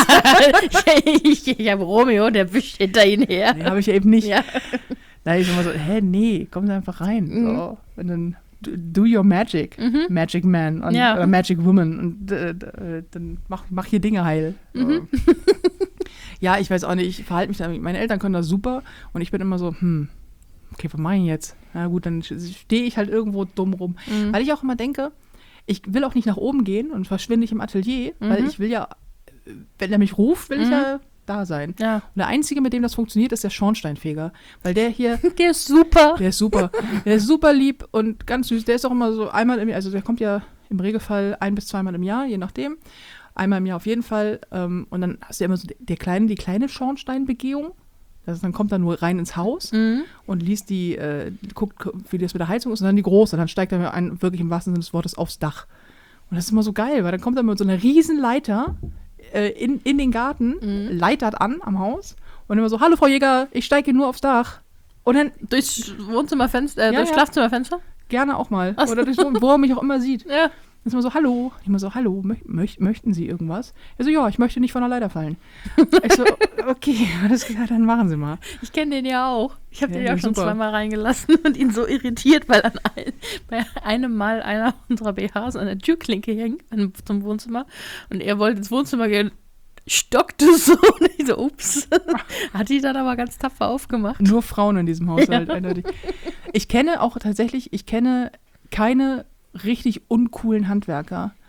ich ich habe Romeo, der wischt hinter ihnen her. Nee, habe ich ja eben nicht. Ja. Da ist immer so, hä, nee, kommen Sie einfach rein. Mhm. So. Und dann do, do your magic, Mhm. Magic Man und, Ja. oder Magic Woman. Und äh, äh, dann mach, mach hier Dinge heil. So. Mhm. Ja, ich weiß auch nicht, ich verhalte mich da, meine Eltern können das super und ich bin immer so, hm, okay, was mache ich jetzt? Na gut, dann stehe ich halt irgendwo dumm rum. Mhm. Weil ich auch immer denke, ich will auch nicht nach oben gehen und verschwinde ich im Atelier, weil Mhm. ich will ja, wenn er mich ruft, will ich Mhm. ja da sein. Ja. Und der Einzige, mit dem das funktioniert, ist der Schornsteinfeger. Weil der hier, Der ist super. der ist super. Der ist super lieb und ganz süß. Der ist auch immer so einmal im Jahr, also der kommt ja im Regelfall ein bis zweimal im Jahr, je nachdem. Einmal im Jahr auf jeden Fall. Ähm, und dann hast du ja immer so der kleine, die kleine Schornsteinbegehung. Das ist, dann kommt er nur rein ins Haus Mhm. und liest die, äh, guckt, wie das mit der Heizung ist. Und dann die große. Und dann steigt er ein, wirklich im wahrsten Sinne des Wortes aufs Dach. Und das ist immer so geil, weil dann kommt er mit so einer riesen Leiter äh, in, in den Garten, Mhm. leitert an am Haus und immer so, hallo Frau Jäger, ich steige nur aufs Dach. Und dann Durchs Wohnzimmerfenster, äh, Ja, durchs ja. Schlafzimmerfenster? gerne auch mal. Ach so. Oder durch, wo, wo er mich auch immer sieht. Ja. Ist immer so, hallo. Ich immer so, hallo, mö möcht möchten Sie irgendwas? Er so, ja, ich möchte nicht von der Leiter fallen. Ich so, okay, alles klar, dann machen Sie mal. Ich kenne den ja auch. Ich habe Ja, den der ja ist schon super. zweimal reingelassen und ihn so irritiert, weil an ein, bei einem Mal einer unserer B Hs an der Türklinke hängt an, zum Wohnzimmer und er wollte ins Wohnzimmer gehen, stockte so und ich so, ups. Hat die dann aber ganz tapfer aufgemacht. Nur Frauen in diesem Haushalt, Ja. eindeutig. Ich kenne auch tatsächlich, ich kenne keine richtig uncoolen Handwerker.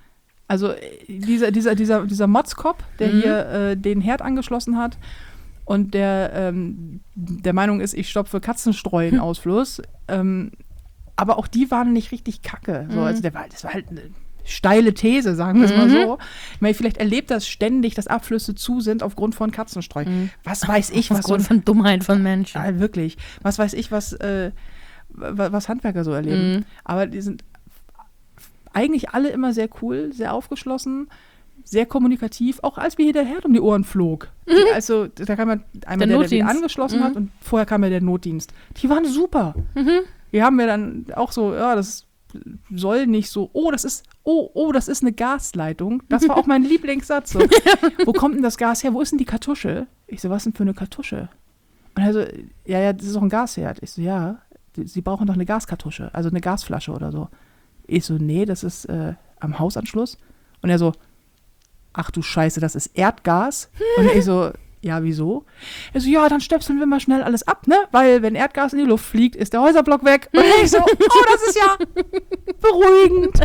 Also dieser, dieser, dieser, dieser Motzkopf, der Mhm. hier äh, den Herd angeschlossen hat und der ähm, der Meinung ist, ich stopfe Katzenstreu in den Ausfluss. Ähm, aber auch die waren nicht richtig kacke. So, Mhm. also der war, das war halt eine steile These, sagen wir es mal Mhm. so. Ich meine, vielleicht erlebt das ständig, dass Abflüsse zu sind aufgrund von Katzenstreu. Mhm. Was weiß ich, was so Aufgrund von Dummheit von Menschen. ja, wirklich. Was weiß ich, was, äh, wa- was Handwerker so erleben. Mhm. Aber die sind eigentlich alle immer sehr cool, sehr aufgeschlossen, sehr kommunikativ, auch als mir hier der Herd um die Ohren flog. Die, also da kam man einmal Der der, der den Notdienst. angeschlossen Mhm. hat und vorher kam ja der Notdienst. Die waren super. Mhm. Die haben mir dann auch so, ja, das soll nicht so, oh, das ist, oh, oh, das ist eine Gasleitung. Das war auch mein Lieblingssatz. So. Wo kommt denn das Gas her? Wo ist denn die Kartusche? Ich so, was denn für eine Kartusche? Und er so, ja, ja, das ist doch ein Gasherd. Ich so, ja, die- Sie brauchen doch eine Gaskartusche, also eine Gasflasche oder so. Ich so, nee, das ist äh, am Hausanschluss. Und er so, ach du Scheiße, das ist Erdgas. Und ich so, ja, wieso? Er so, ja, dann stöpseln wir mal schnell alles ab, ne? Weil wenn Erdgas in die Luft fliegt, ist der Häuserblock weg. Und ich so, oh, das ist ja beruhigend.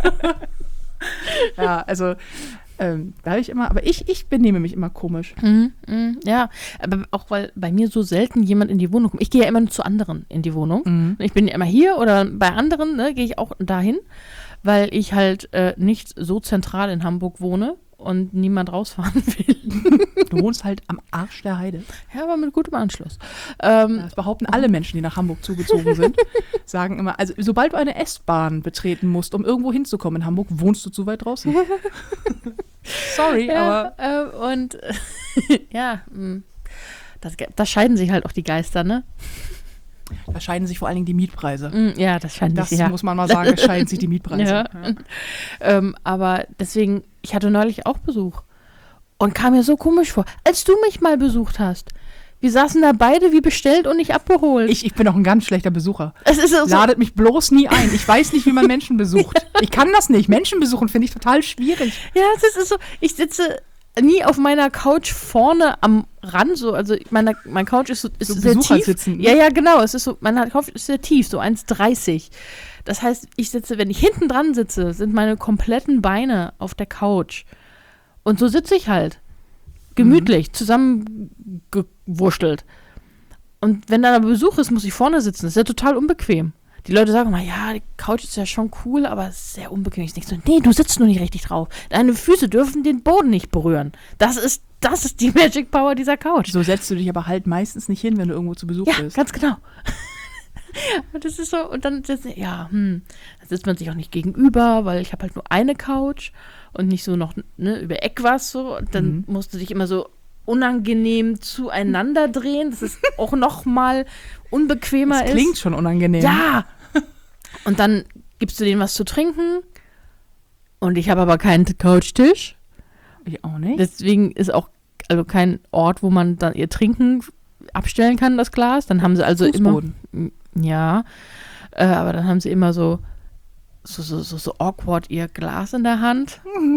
Ja, also ähm, da habe ich immer, aber ich, ich benehme mich immer komisch. Mhm, mhm, ja, aber auch weil bei mir so selten jemand in die Wohnung kommt. Ich gehe ja immer nur zu anderen in die Wohnung. Mhm. Ich bin ja immer hier oder bei anderen, ne, gehe ich auch dahin, weil ich halt äh, nicht so zentral in Hamburg wohne und niemand rausfahren will. Du wohnst halt am Arsch der Heide. Ja, aber mit gutem Anschluss. Ähm, Das behaupten alle Menschen, die nach Hamburg zugezogen sind, sagen immer, also sobald du eine S-Bahn betreten musst, um irgendwo hinzukommen in Hamburg, wohnst du zu weit draußen. Sorry, aber ja, äh, und ja, mh, das, da scheiden sich halt auch die Geister, ne? da scheiden sich vor allen Dingen die Mietpreise. Mm, Ja, das scheiden Das sich, ja. muss man mal sagen, es scheiden sich die Mietpreise. Ja. Ähm, aber deswegen, ich hatte neulich auch Besuch und kam mir so komisch vor, als du mich mal besucht hast. Wir saßen da beide wie bestellt und nicht abgeholt. Ich, ich bin auch ein ganz schlechter Besucher. es ist so, Ladet mich bloß nie ein. Ich weiß nicht, wie man Menschen besucht. Ich kann das nicht. Menschen besuchen finde ich total schwierig. ja, es ist so, ich sitze nie auf meiner Couch vorne am Rand, so, also meine, mein Couch ist, so, ist So sehr Besucher tief. sitzen, ne? Ja, ja, genau, es ist so, meine Couch ist sehr tief, so eins dreißig. Das heißt, ich sitze, wenn ich hinten dran sitze, sind meine kompletten Beine auf der Couch. Und so sitze ich halt. Gemütlich, Mhm. zusammengewurschtelt. Und wenn da Besuch ist, muss ich vorne sitzen. Das ist ja total unbequem. Die Leute sagen immer, ja, die Couch ist ja schon cool, aber es ist sehr unbequem. Ich denke so, nee, du sitzt nur nicht richtig drauf. Deine Füße dürfen den Boden nicht berühren. Das ist, das ist die Magic Power dieser Couch. So setzt du dich aber halt meistens nicht hin, wenn du irgendwo zu Besuch Ja, bist. ganz genau. Und das ist so, und dann sitzt, ja, hm, dann sitzt man sich auch nicht gegenüber, weil ich habe halt nur eine Couch und nicht so noch, ne, über Eck was so. Und dann Mhm. musst du dich immer so unangenehm zueinander drehen, dass es auch noch mal unbequemer Das ist. klingt schon unangenehm. Ja. Und dann gibst du denen was zu trinken und ich habe aber keinen Couchtisch. Ich auch nicht. Deswegen ist auch also kein Ort, wo man dann ihr Trinken abstellen kann, das Glas. Dann haben sie also Fußboden. immer, ja, äh, aber dann haben sie immer so so, so, so, so awkward ihr Glas in der Hand.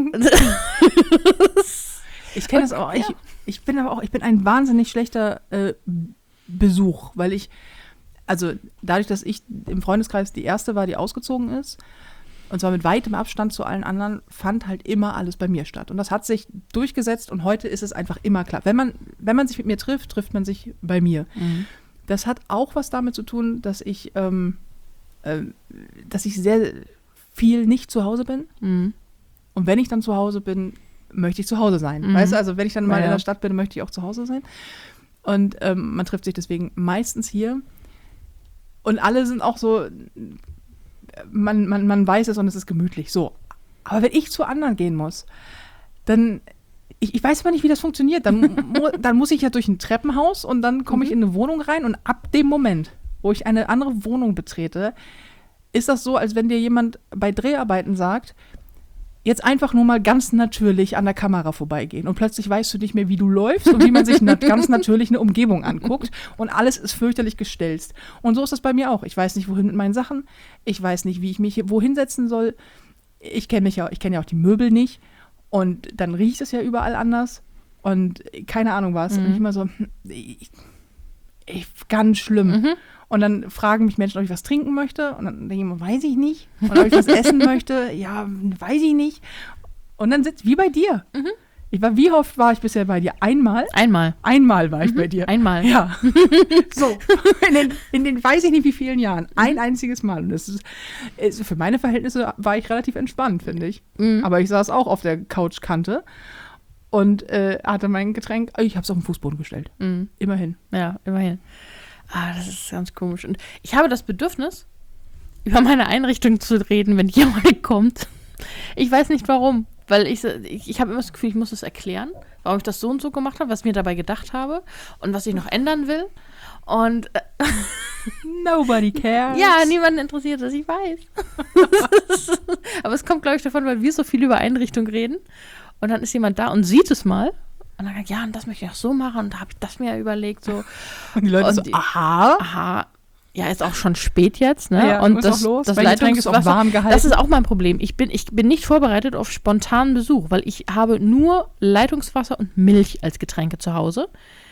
Ich kenne das auch. Ich, ich bin aber auch, ich bin ein wahnsinnig schlechter äh, Besuch, weil ich, also dadurch, dass ich im Freundeskreis die erste war, die ausgezogen ist, und zwar mit weitem Abstand zu allen anderen, fand halt immer alles bei mir statt. Und das hat sich durchgesetzt und heute ist es einfach immer klar. Wenn man, wenn man sich mit mir trifft, trifft man sich bei mir. Mhm. Das hat auch was damit zu tun, dass ich, ähm, äh, dass ich sehr viel nicht zu Hause bin. Mhm. Und wenn ich dann zu Hause bin, möchte ich zu Hause sein. Mhm. Weißt du, also wenn ich dann mal Ja, ja. in der Stadt bin, möchte ich auch zu Hause sein. Und ähm, man trifft sich deswegen meistens hier. Und alle sind auch so, man, man, man weiß es und es ist gemütlich. So. Aber wenn ich zu anderen gehen muss, dann, ich, ich weiß aber nicht, wie das funktioniert. Dann, mu, dann muss ich ja durch ein Treppenhaus und dann komme ich in eine Wohnung rein und ab dem Moment, wo ich eine andere Wohnung betrete, ist das so, als wenn dir jemand bei Dreharbeiten sagt, jetzt einfach nur mal ganz natürlich an der Kamera vorbeigehen. Und plötzlich weißt du nicht mehr, wie du läufst und wie man sich nat- ganz natürlich eine Umgebung anguckt. Und alles ist fürchterlich gestelzt. Und so ist das bei mir auch. Ich weiß nicht, wohin mit meinen Sachen. Ich weiß nicht, wie ich mich hier wohin setzen soll. Ich kenne mich ja, ich kenne ja auch die Möbel nicht. Und dann riecht es ja überall anders. Und keine Ahnung was. Mhm. Und ich immer so, hm, ich, ich, ganz schlimm. Mhm. Und dann fragen mich Menschen, ob ich was trinken möchte. Und dann denke ich immer, weiß ich nicht. Und ob ich was essen möchte, ja, weiß ich nicht. Und dann sitzt, wie bei dir. Mhm. Ich war, wie oft war ich bisher bei dir? Einmal? Einmal. Einmal war ich Mhm. bei dir. Einmal. Ja. So. In den, in den weiß ich nicht wie vielen Jahren. Ein einziges Mal. Und das ist, ist, für meine Verhältnisse war ich relativ entspannt, finde ich. Mhm. Aber ich saß auch auf der Couchkante und äh, hatte mein Getränk, ich habe es auf den Fußboden gestellt. Mhm. Immerhin. Ja, immerhin. Ah, das ist ganz komisch. Und ich habe das Bedürfnis, über meine Einrichtung zu reden, wenn jemand kommt. Ich weiß nicht warum. Weil ich, ich, ich habe immer das Gefühl, ich muss es erklären, warum ich das so und so gemacht habe, was ich mir dabei gedacht habe und was ich noch ändern will. Und äh, Nobody cares. ja, niemanden interessiert das, ich weiß. Aber es kommt, glaube ich, davon, weil wir so viel über Einrichtung reden. Und dann ist jemand da und sieht es mal. Und dann sagt, ja, und das möchte ich auch so machen. Und da habe ich das mir überlegt. So. Und die Leute Und so, die- aha. Aha. Ja, ist auch schon spät jetzt, ne? Ja, und muss das, auch los. das Mein Getränk ist auch Leitungswasser, warm gehalten. das ist auch mein Problem. Ich bin, ich bin nicht vorbereitet auf spontanen Besuch, weil ich habe nur Leitungswasser und Milch als Getränke zu Hause.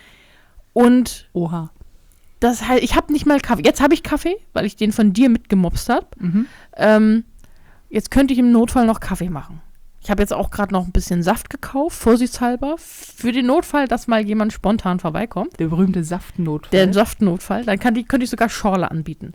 Und Oha. das heißt, ich habe nicht mal Kaffee. Jetzt habe ich Kaffee, weil ich den von dir mitgemopst habe. Mhm. Ähm, jetzt könnte ich im Notfall noch Kaffee machen. Ich habe jetzt auch gerade noch ein bisschen Saft gekauft, vorsichtshalber, für den Notfall, dass mal jemand spontan vorbeikommt. Der berühmte Saftnotfall. Der Saftnotfall. Dann kann die, könnte ich sogar Schorle anbieten.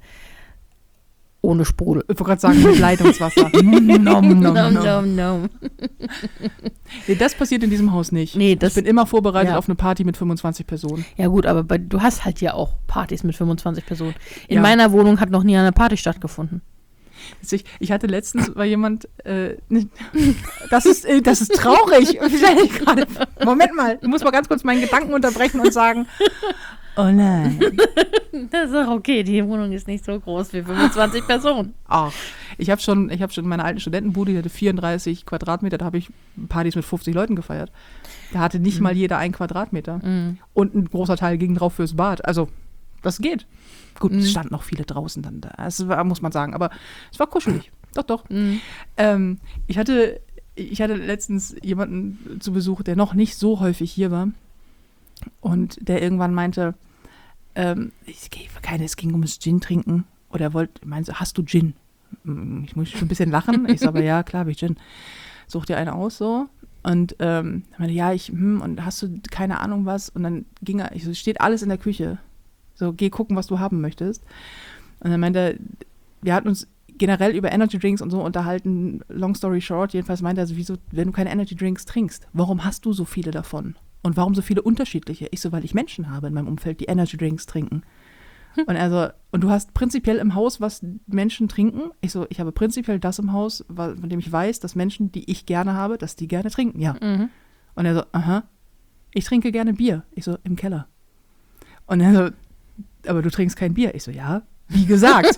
Ohne Sprudel. Ich wollte gerade sagen, mit Leitungswasser. nom, nom, nom, Nom, nom. nom, nom. Nee, das passiert in diesem Haus nicht. Nee, das, Ich bin immer vorbereitet ja. auf eine Party mit fünfundzwanzig Personen. ja gut, aber bei, du hast halt ja auch Partys mit fünfundzwanzig Personen. In Ja. meiner Wohnung hat noch nie eine Party stattgefunden. Ich, ich hatte letztens, war jemand, äh, nicht- das ist, äh, das ist traurig. Ich gerade- Moment mal, ich muss mal ganz kurz meinen Gedanken unterbrechen und sagen, oh nein. Das ist auch okay, die Wohnung ist nicht so groß wie fünfundzwanzig Personen. Ach, ich habe schon, ich habe schon in meiner alten Studentenbude, die hatte vierunddreißig Quadratmeter, da habe ich Partys mit fünfzig Leuten gefeiert. Da hatte nicht Mhm. mal jeder einen Quadratmeter. Mhm. Und ein großer Teil ging drauf fürs Bad. Also, das geht. Gut, Mhm. es standen noch viele draußen dann da. Das war, muss man sagen. Aber es war kuschelig. Doch, doch. Mhm. Ähm, ich hatte, ich hatte letztens jemanden zu Besuch, der noch nicht so häufig hier war. Und der irgendwann meinte, ähm, ich, keine, es ging ums Gin trinken. Oder er wollte, meinte, hast du Gin? Ich muss schon ein bisschen lachen. Ich sage, aber ja, klar habe ich Gin. Such dir eine aus, so. Und ähm, er meinte, ja, ich, hm, und hast du keine Ahnung was? Und dann ging er, ich so, steht alles in der Küche. So, geh gucken, was du haben möchtest. Und dann meinte er, wir hatten uns generell über Energy Drinks und so unterhalten, long story short, jedenfalls meinte er, also, wieso, wenn du keine Energy Drinks trinkst, warum hast du so viele davon? Und warum so viele unterschiedliche? Ich so, weil ich Menschen habe in meinem Umfeld, die Energy Drinks trinken. Und also, und du hast prinzipiell im Haus, was Menschen trinken? Ich so, ich habe prinzipiell das im Haus, wa- von dem ich weiß, dass Menschen, die ich gerne habe, dass die gerne trinken, ja. Mhm. Und er so, aha, ich trinke gerne Bier. Ich so, im Keller. Und er so, aber du trinkst kein Bier. Ich so, ja, wie gesagt.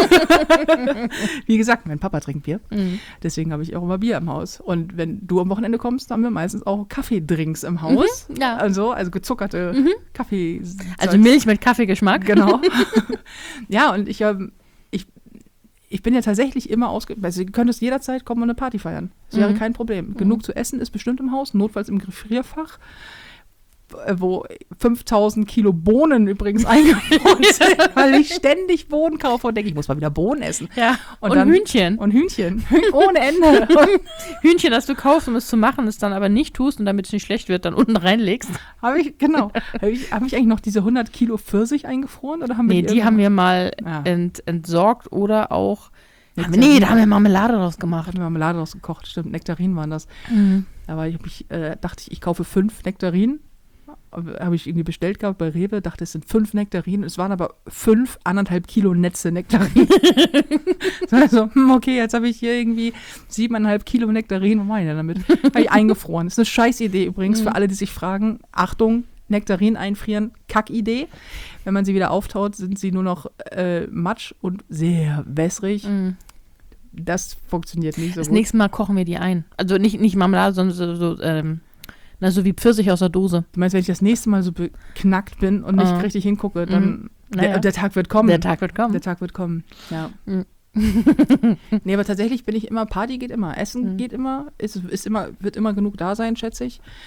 Wie gesagt, mein Papa trinkt Bier. Mhm. Deswegen habe ich auch immer Bier im Haus. Und wenn du am Wochenende kommst, haben wir meistens auch Kaffeedrinks im Haus. Mhm, ja. Also, also gezuckerte Mhm. Kaffee. Also Milch mit Kaffeegeschmack. Genau. Ja, und ich, ähm, ich, ich bin ja tatsächlich immer ausge... Also, ihr könntest jederzeit kommen und eine Party feiern. Das wäre Mhm. kein Problem. Genug zu essen ist bestimmt im Haus, notfalls im Gefrierfach, äh, wo fünftausend Kilo Bohnen übrigens eingefroren sind, weil ich ständig Bohnen kaufe und denke, ich muss mal wieder Bohnen essen. Ja. Und Und, dann- Hühnchen. Und Hühnchen. Ohne Ende. Und Hühnchen, das du kaufst, um es zu machen, es dann aber nicht tust und damit es nicht schlecht wird, dann unten reinlegst. habe ich, genau. Habe ich, hab ich eigentlich noch diese hundert Kilo Pfirsich eingefroren? Oder haben wir Nee, die haben wir mal Ja. ent, entsorgt oder auch. Haben wir, Nektarinen. nee, da haben wir Marmelade draus gemacht. Hatten wir Marmelade rausgekocht, stimmt. Nektarinen waren das. Mhm. Aber ich, hab ich äh, dachte ich, ich kaufe fünf Nektarinen. Habe ich irgendwie bestellt gehabt bei Rewe, dachte, es sind fünf Nektarinen. Es waren aber fünf, anderthalb Kilo Netze Nektarinen. Also, hm, okay, jetzt habe ich hier irgendwie siebeneinhalb Kilo Nektarinen. Was mache ich denn damit? Habe ich eingefroren. Das ist eine Scheißidee übrigens für alle, die sich fragen. Achtung, Nektarinen einfrieren, Kackidee. Wenn man sie wieder auftaut, sind sie nur noch äh, matsch und sehr wässrig. Mhm. Das funktioniert nicht so Das gut. nächste Mal kochen wir die ein. Also nicht, nicht Marmelade, sondern so, so, ähm, na, so wie Pfirsich aus der Dose. Du meinst, wenn ich das nächste Mal so beknackt bin und nicht Mhm. richtig hingucke, dann Naja. der, der Tag wird kommen. Der Tag wird kommen. Der Tag wird kommen, ja. Mhm. Nee, aber tatsächlich bin ich immer, Party geht immer, Essen Mhm. geht immer, ist, ist immer, wird immer genug da sein, schätze ich.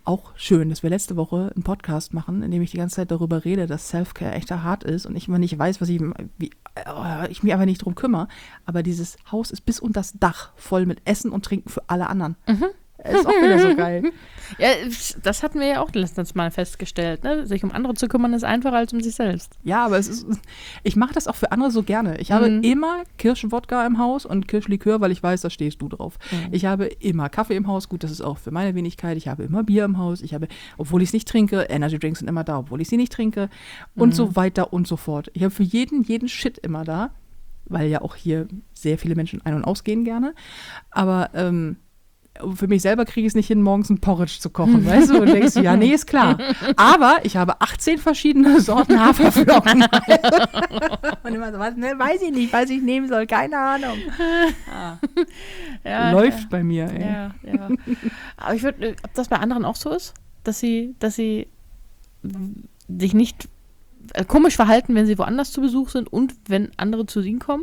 auch schön, dass wir letzte Woche einen Podcast machen, in dem ich die ganze Zeit darüber rede, dass Self-Care echt hart ist und ich immer nicht weiß, was ich, wie, äh, ich mich aber nicht drum kümmere. Aber dieses Haus ist bis unter das Dach voll mit Essen und Trinken für alle anderen. Mhm. Ist auch wieder so geil. Ja, das hatten wir ja auch letztens mal festgestellt. Ne? Sich um andere zu kümmern ist einfacher als um sich selbst. Ja, aber es ist, ich mache das auch für andere so gerne. Ich habe mhm. immer Kirschenwodka im Haus und Kirschlikör, weil ich weiß, da stehst du drauf. Mhm. Ich habe immer Kaffee im Haus, gut, das ist auch für meine Wenigkeit. Ich habe immer Bier im Haus. Ich habe, obwohl ich es nicht trinke, Energy Drinks sind immer da, obwohl ich sie nicht trinke und mhm. so weiter und so fort. Ich habe für jeden, jeden Shit immer da, weil ja auch hier sehr viele Menschen ein- und ausgehen gerne. Aber, ähm, für mich selber kriege ich es nicht hin, morgens ein Porridge zu kochen, weißt du? Und denkst du, ja, nee, ist klar. Aber ich habe achtzehn verschiedene Sorten Haferflocken. Und immer so, was, ne, weiß ich nicht, was ich nehmen soll, keine Ahnung. Ah. Ja, läuft ja. bei mir, ey. Ja, ja. Aber ich würde, ob das bei anderen auch so ist, dass sie, dass sie sich nicht äh, komisch verhalten, wenn sie woanders zu Besuch sind und wenn andere zu ihnen kommen?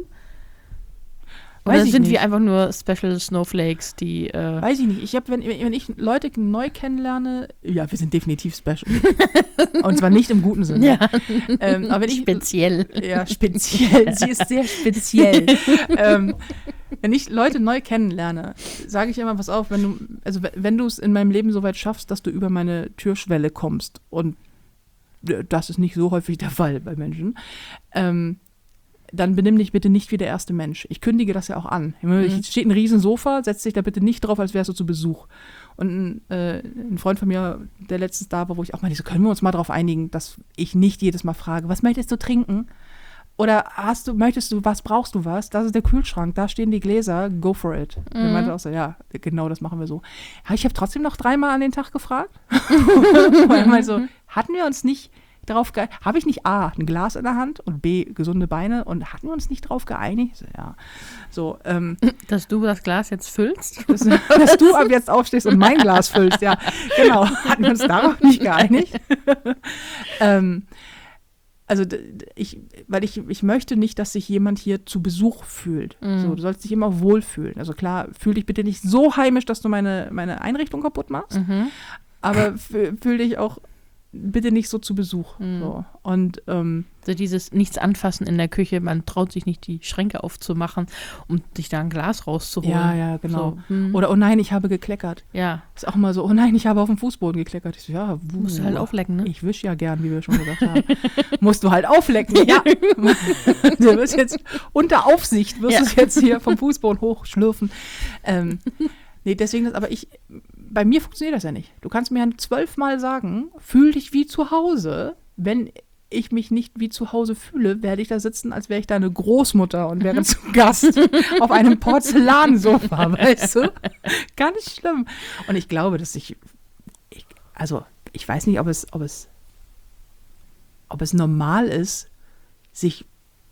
Oder sind nicht. wir einfach nur Special Snowflakes, die äh Weiß ich nicht. Ich habe, wenn, wenn ich Leute neu kennenlerne, ja, wir sind definitiv special. Und zwar nicht im guten Sinne. Ja. Ähm, aber wenn ich, speziell. Ja, speziell. Sie ist sehr speziell. ähm, wenn ich Leute neu kennenlerne, sage ich immer, pass auf, wenn du, also wenn du es in meinem Leben so weit schaffst, dass du über meine Türschwelle kommst, und das ist nicht so häufig der Fall bei Menschen, ähm, dann benimm dich bitte nicht wie der erste Mensch. Ich kündige das ja auch an. Mhm. Steht ein riesen Sofa, setz dich da bitte nicht drauf, als wärst du zu Besuch. Und ein, äh, ein Freund von mir, der letztens da war, wo ich auch mal so, können wir uns mal darauf einigen, dass ich nicht jedes Mal frage, was möchtest du trinken? Oder hast du, möchtest du was, brauchst du was? Das ist der Kühlschrank, da stehen die Gläser, go for it. Mhm. Der meinte auch so, ja, genau, das machen wir so. Ja, ich habe trotzdem noch dreimal an den Tag gefragt. Und er meinte so, hatten wir uns nicht darauf ge- habe ich nicht A, ein Glas in der Hand und B, gesunde Beine und hatten wir uns nicht darauf geeinigt? So, ja. So, ähm, dass du das Glas jetzt füllst? Dass, dass du ab jetzt aufstehst und mein Glas füllst, ja. Genau, hatten wir uns darauf nicht geeinigt? ähm, also ich, weil ich, ich möchte nicht, dass sich jemand hier zu Besuch fühlt. Mhm. So, du sollst dich immer wohlfühlen. Also klar, fühl dich bitte nicht so heimisch, dass du meine, meine Einrichtung kaputt machst, mhm. aber f- fühl dich auch bitte nicht so zu Besuch. Mhm. So. Und ähm, also dieses Nichts anfassen in der Küche, man traut sich nicht, die Schränke aufzumachen, um sich da ein Glas rauszuholen. Ja, ja, genau. So. Mhm. Oder, oh nein, ich habe gekleckert. Ja. Ist auch immer so, oh nein, ich habe auf dem Fußboden gekleckert. Ich so, ja, wuh, musst du halt auflecken, ne? Ich wische ja gern, wie wir schon gesagt haben. Musst du halt auflecken, ja. Du wirst jetzt unter Aufsicht, wirst ja. du jetzt hier vom Fußboden hochschlürfen. Ähm, nee, deswegen, aber ich, bei mir funktioniert das ja nicht. Du kannst mir ja zwölfmal sagen, fühl dich wie zu Hause. Wenn ich mich nicht wie zu Hause fühle, werde ich da sitzen, als wäre ich deine Großmutter und wäre mhm. zu Gast auf einem Porzellansofa, weißt du? Ganz schlimm. Und ich glaube, dass ich, ich also ich weiß nicht, ob es, ob es, ob es normal ist, sich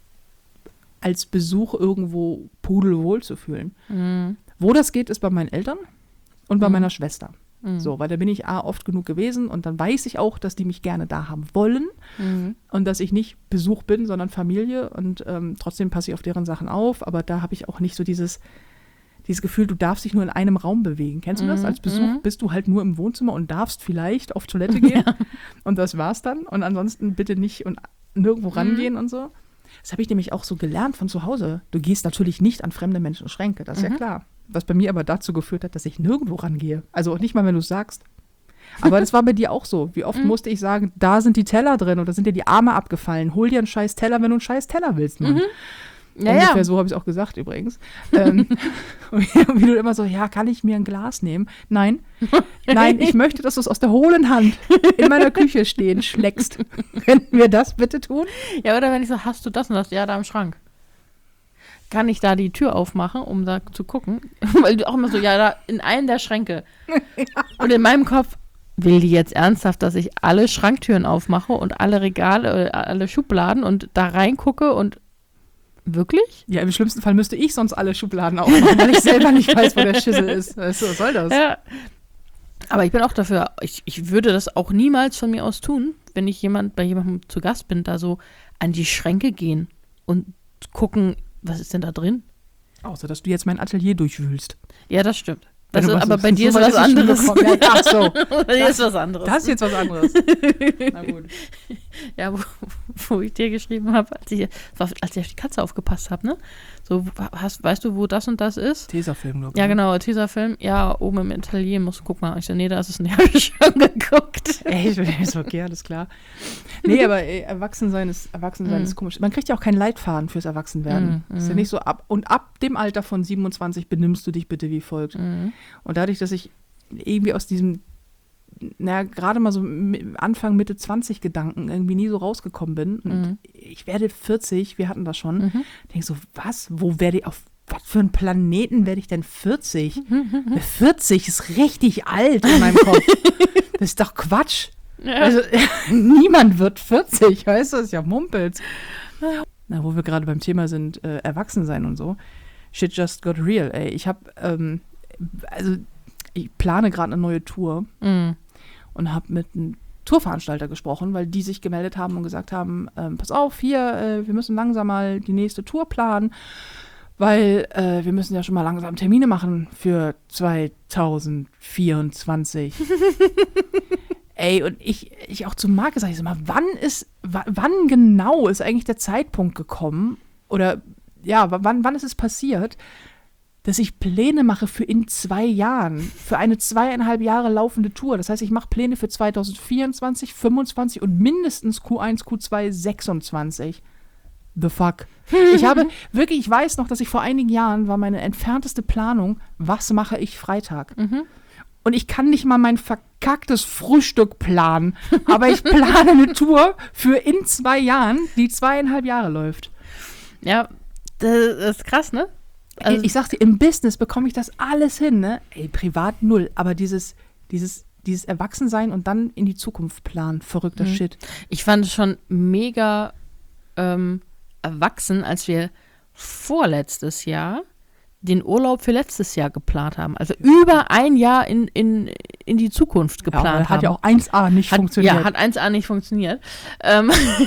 als Besuch irgendwo pudelwohl zu fühlen. Mhm. Wo das geht, ist bei meinen Eltern und bei mhm. meiner Schwester. Mhm. So, weil da bin ich A, oft genug gewesen und dann weiß ich auch, dass die mich gerne da haben wollen mhm. und dass ich nicht Besuch bin, sondern Familie und ähm, trotzdem passe ich auf deren Sachen auf, aber da habe ich auch nicht so dieses, dieses Gefühl, du darfst dich nur in einem Raum bewegen. Kennst du das? Mhm. Als Besuch mhm. bist du halt nur im Wohnzimmer und darfst vielleicht auf Toilette gehen ja. und das war's dann und ansonsten bitte nicht und nirgendwo mhm. rangehen und so. Das habe ich nämlich auch so gelernt von zu Hause. Du gehst natürlich nicht an fremde Menschen Schränke, das ist mhm. ja klar. Was bei mir aber dazu geführt hat, dass ich nirgendwo rangehe. Also auch nicht mal, wenn du es sagst. Aber das war bei dir auch so. Wie oft mhm. musste ich sagen, da sind die Teller drin oder sind dir die Arme abgefallen. Hol dir einen scheiß Teller, wenn du einen scheiß Teller willst, Mann. Mhm. Ja, ungefähr ja. so habe ich es auch gesagt übrigens. ähm, und wie du immer so, ja, kann ich mir ein Glas nehmen? Nein, nein, ich möchte, dass du es aus der hohlen Hand in meiner Küche stehen schlägst. Könnten wir das bitte tun? Ja, oder wenn ich so, hast du das und das? Ja, da im Schrank. Kann ich da die Tür aufmachen, um da zu gucken? Weil du auch immer so, ja, da in einen der Schränke. Ja. Und in meinem Kopf, will die jetzt ernsthaft, dass ich alle Schranktüren aufmache und alle Regale, alle Schubladen und da reingucke und wirklich? Ja, im schlimmsten Fall müsste ich sonst alle Schubladen aufmachen, weil ich selber nicht weiß, wo der Schissel ist. Was soll das? Ja. Aber ich bin auch dafür, ich, ich würde das auch niemals von mir aus tun, wenn ich jemand bei jemandem zu Gast bin, da so an die Schränke gehen und gucken, was ist denn da drin? Außer, dass du jetzt mein Atelier durchwühlst. Ja, das stimmt. Das ist, was- aber bei dir ist so weit was es schon anderes. gekommen. Ja, ach so. Bei dir ist was anderes. Das ist jetzt was anderes. Na gut. Ja, wo, wo ich dir geschrieben habe, als ich, als ich auf die Katze aufgepasst habe, ne? So, hast, weißt du, wo das und das ist? Tesafilm, glaube ich. Ja, genau, Tesafilm. Ja, oben im Atelier, musst du gucken mal. Ich so, nee, da ist es nicht. Habe ich schon geguckt. Ey, ich bin so, okay, alles klar. Nee, aber ey, Erwachsensein ist, Erwachsensein Mm. ist komisch. Man kriegt ja auch keinen Leitfaden fürs Erwachsenwerden. Mm, Ist ja mm. nicht so ab. Und ab dem Alter von siebenundzwanzig benimmst du dich bitte wie folgt. Mhm. Und dadurch, dass ich irgendwie aus diesem, naja, gerade mal so mi- Anfang, Mitte zwanzig Gedanken irgendwie nie so rausgekommen bin. Und Mhm. ich werde vierzig, wir hatten das schon. Mhm. Denke ich so, was? Wo werde ich, auf was für einen Planeten werde ich denn vierzig? vierzig ist richtig alt in meinem Kopf. Das ist doch Quatsch. Ja. Also, niemand wird vierzig, weißt du, das ist ja Mumpels. Na, wo wir gerade beim Thema sind, äh, Erwachsensein und so. Shit just got real, ey. Ich habe, ähm, also, ich plane gerade eine neue Tour Mhm. und habe mit einem Tourveranstalter gesprochen, weil die sich gemeldet haben und gesagt haben, ähm, pass auf, hier, äh, wir müssen langsam mal die nächste Tour planen, weil äh, wir müssen ja schon mal langsam Termine machen für zwanzig vierundzwanzig. Ey, und ich, ich auch zu Marc gesagt, ich sag mal, wann ist, wa- wann genau ist eigentlich der Zeitpunkt gekommen oder ja, w- wann, wann ist es passiert, dass ich Pläne mache für in zwei Jahren, für eine zweieinhalb Jahre laufende Tour. Das heißt, ich mache Pläne für zwanzig vierundzwanzig, fünfundzwanzig und mindestens Q eins, Q zwei, sechsundzwanzig. The fuck. Ich habe wirklich, ich weiß noch, dass ich vor einigen Jahren war meine entfernteste Planung, was mache ich Freitag? Mhm. Und ich kann nicht mal mein verkacktes Frühstück planen, aber ich plane eine Tour für in zwei Jahren, die zweieinhalb Jahre läuft. Ja, das ist krass, ne? Also- ich, ich sag dir, im Business bekomme ich das alles hin, ne? Ey, privat null, aber dieses, dieses, dieses Erwachsensein und dann in die Zukunft planen, verrückter Mhm. Shit. Ich fand es schon mega ähm, erwachsen, als wir vorletztes Jahr den Urlaub für letztes Jahr geplant haben. Also über ein Jahr in, in, in die Zukunft geplant Ja, aber haben. hat ja auch eins a nicht Hat, funktioniert. Ja, hat eins a nicht funktioniert. Ähm,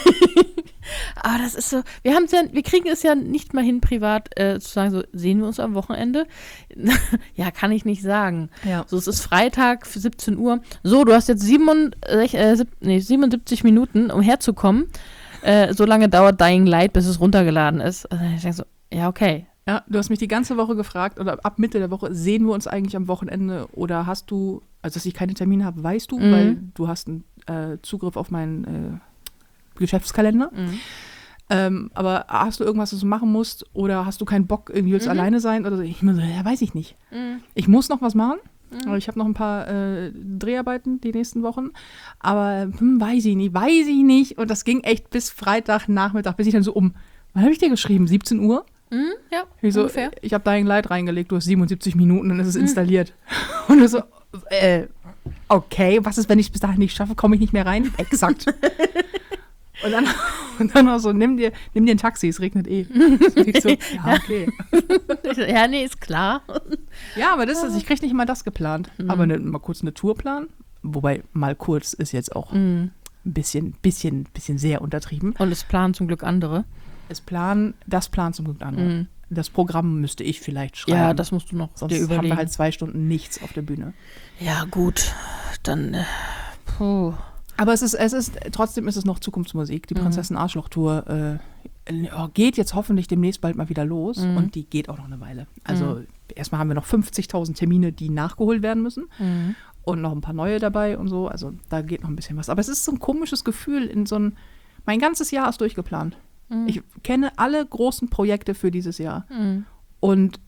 aber das ist so, wir haben ja, wir kriegen es ja nicht mal hin, privat äh, zu sagen, so, sehen wir uns am Wochenende? Ja, kann ich nicht sagen. Ja. So, es ist Freitag für siebzehn Uhr. So, du hast jetzt siebenundsiebzig, äh, sieb, nee, siebenundsiebzig Minuten, um herzukommen. Äh, so lange dauert Dying Light, bis es runtergeladen ist. Also ich denke so, ja, okay. Ja, du hast mich die ganze Woche gefragt, oder ab Mitte der Woche, sehen wir uns eigentlich am Wochenende oder hast du, also dass ich keine Termine habe, weißt du, Mhm. weil du hast einen äh, Zugriff auf meinen äh, Geschäftskalender. Mhm. Ähm, aber hast du irgendwas, was du machen musst oder hast du keinen Bock, irgendwie jetzt Mhm. alleine sein oder so? Ich muss, ja, weiß ich nicht. Mhm. Ich muss noch was machen. Mhm. Aber ich habe noch ein paar äh, Dreharbeiten die nächsten Wochen. Aber hm, weiß ich nicht, weiß ich nicht. Und das ging echt bis Freitagnachmittag, bis ich dann so um, wann habe ich dir geschrieben? siebzehn Uhr? Mhm, ja, Ich so, ungefähr. ich habe Dying Light reingelegt, du hast siebenundsiebzig Minuten, dann ist es installiert. Und du so, äh, okay, was ist, wenn ich es bis dahin nicht schaffe, komme ich nicht mehr rein? Exakt. Und dann, und dann auch so, nimm dir, nimm dir ein Taxi, es regnet eh. Und ich so, ja, okay. Ja, nee, ist klar. Ja, aber das ist, ich kriege nicht mal das geplant. Mhm. Aber ne, mal kurz eine Tour planen. Wobei, mal kurz ist jetzt auch Mhm. ein bisschen, bisschen, bisschen sehr untertrieben. Und es planen zum Glück andere. Es planen, das plant zum Glück andere. Mhm. Das Programm müsste ich vielleicht schreiben. Ja, das musst du noch Sonst dir haben überlegen. wir halt zwei Stunden nichts auf der Bühne. Ja, gut. Dann, äh, puh. Aber es ist, es ist, trotzdem ist es noch Zukunftsmusik. Die Mhm. Prinzessin Arschloch-Tour äh, oh, geht jetzt hoffentlich demnächst bald mal wieder los. Mhm. Und die geht auch noch eine Weile. Also erstmal haben wir noch fünfzigtausend Termine, die nachgeholt werden müssen. Mhm. Und noch ein paar neue dabei und so. Also da geht noch ein bisschen was. Aber es ist so ein komisches Gefühl in so ein, mein ganzes Jahr ist durchgeplant. Mhm. Ich kenne alle großen Projekte für dieses Jahr. Mhm. Und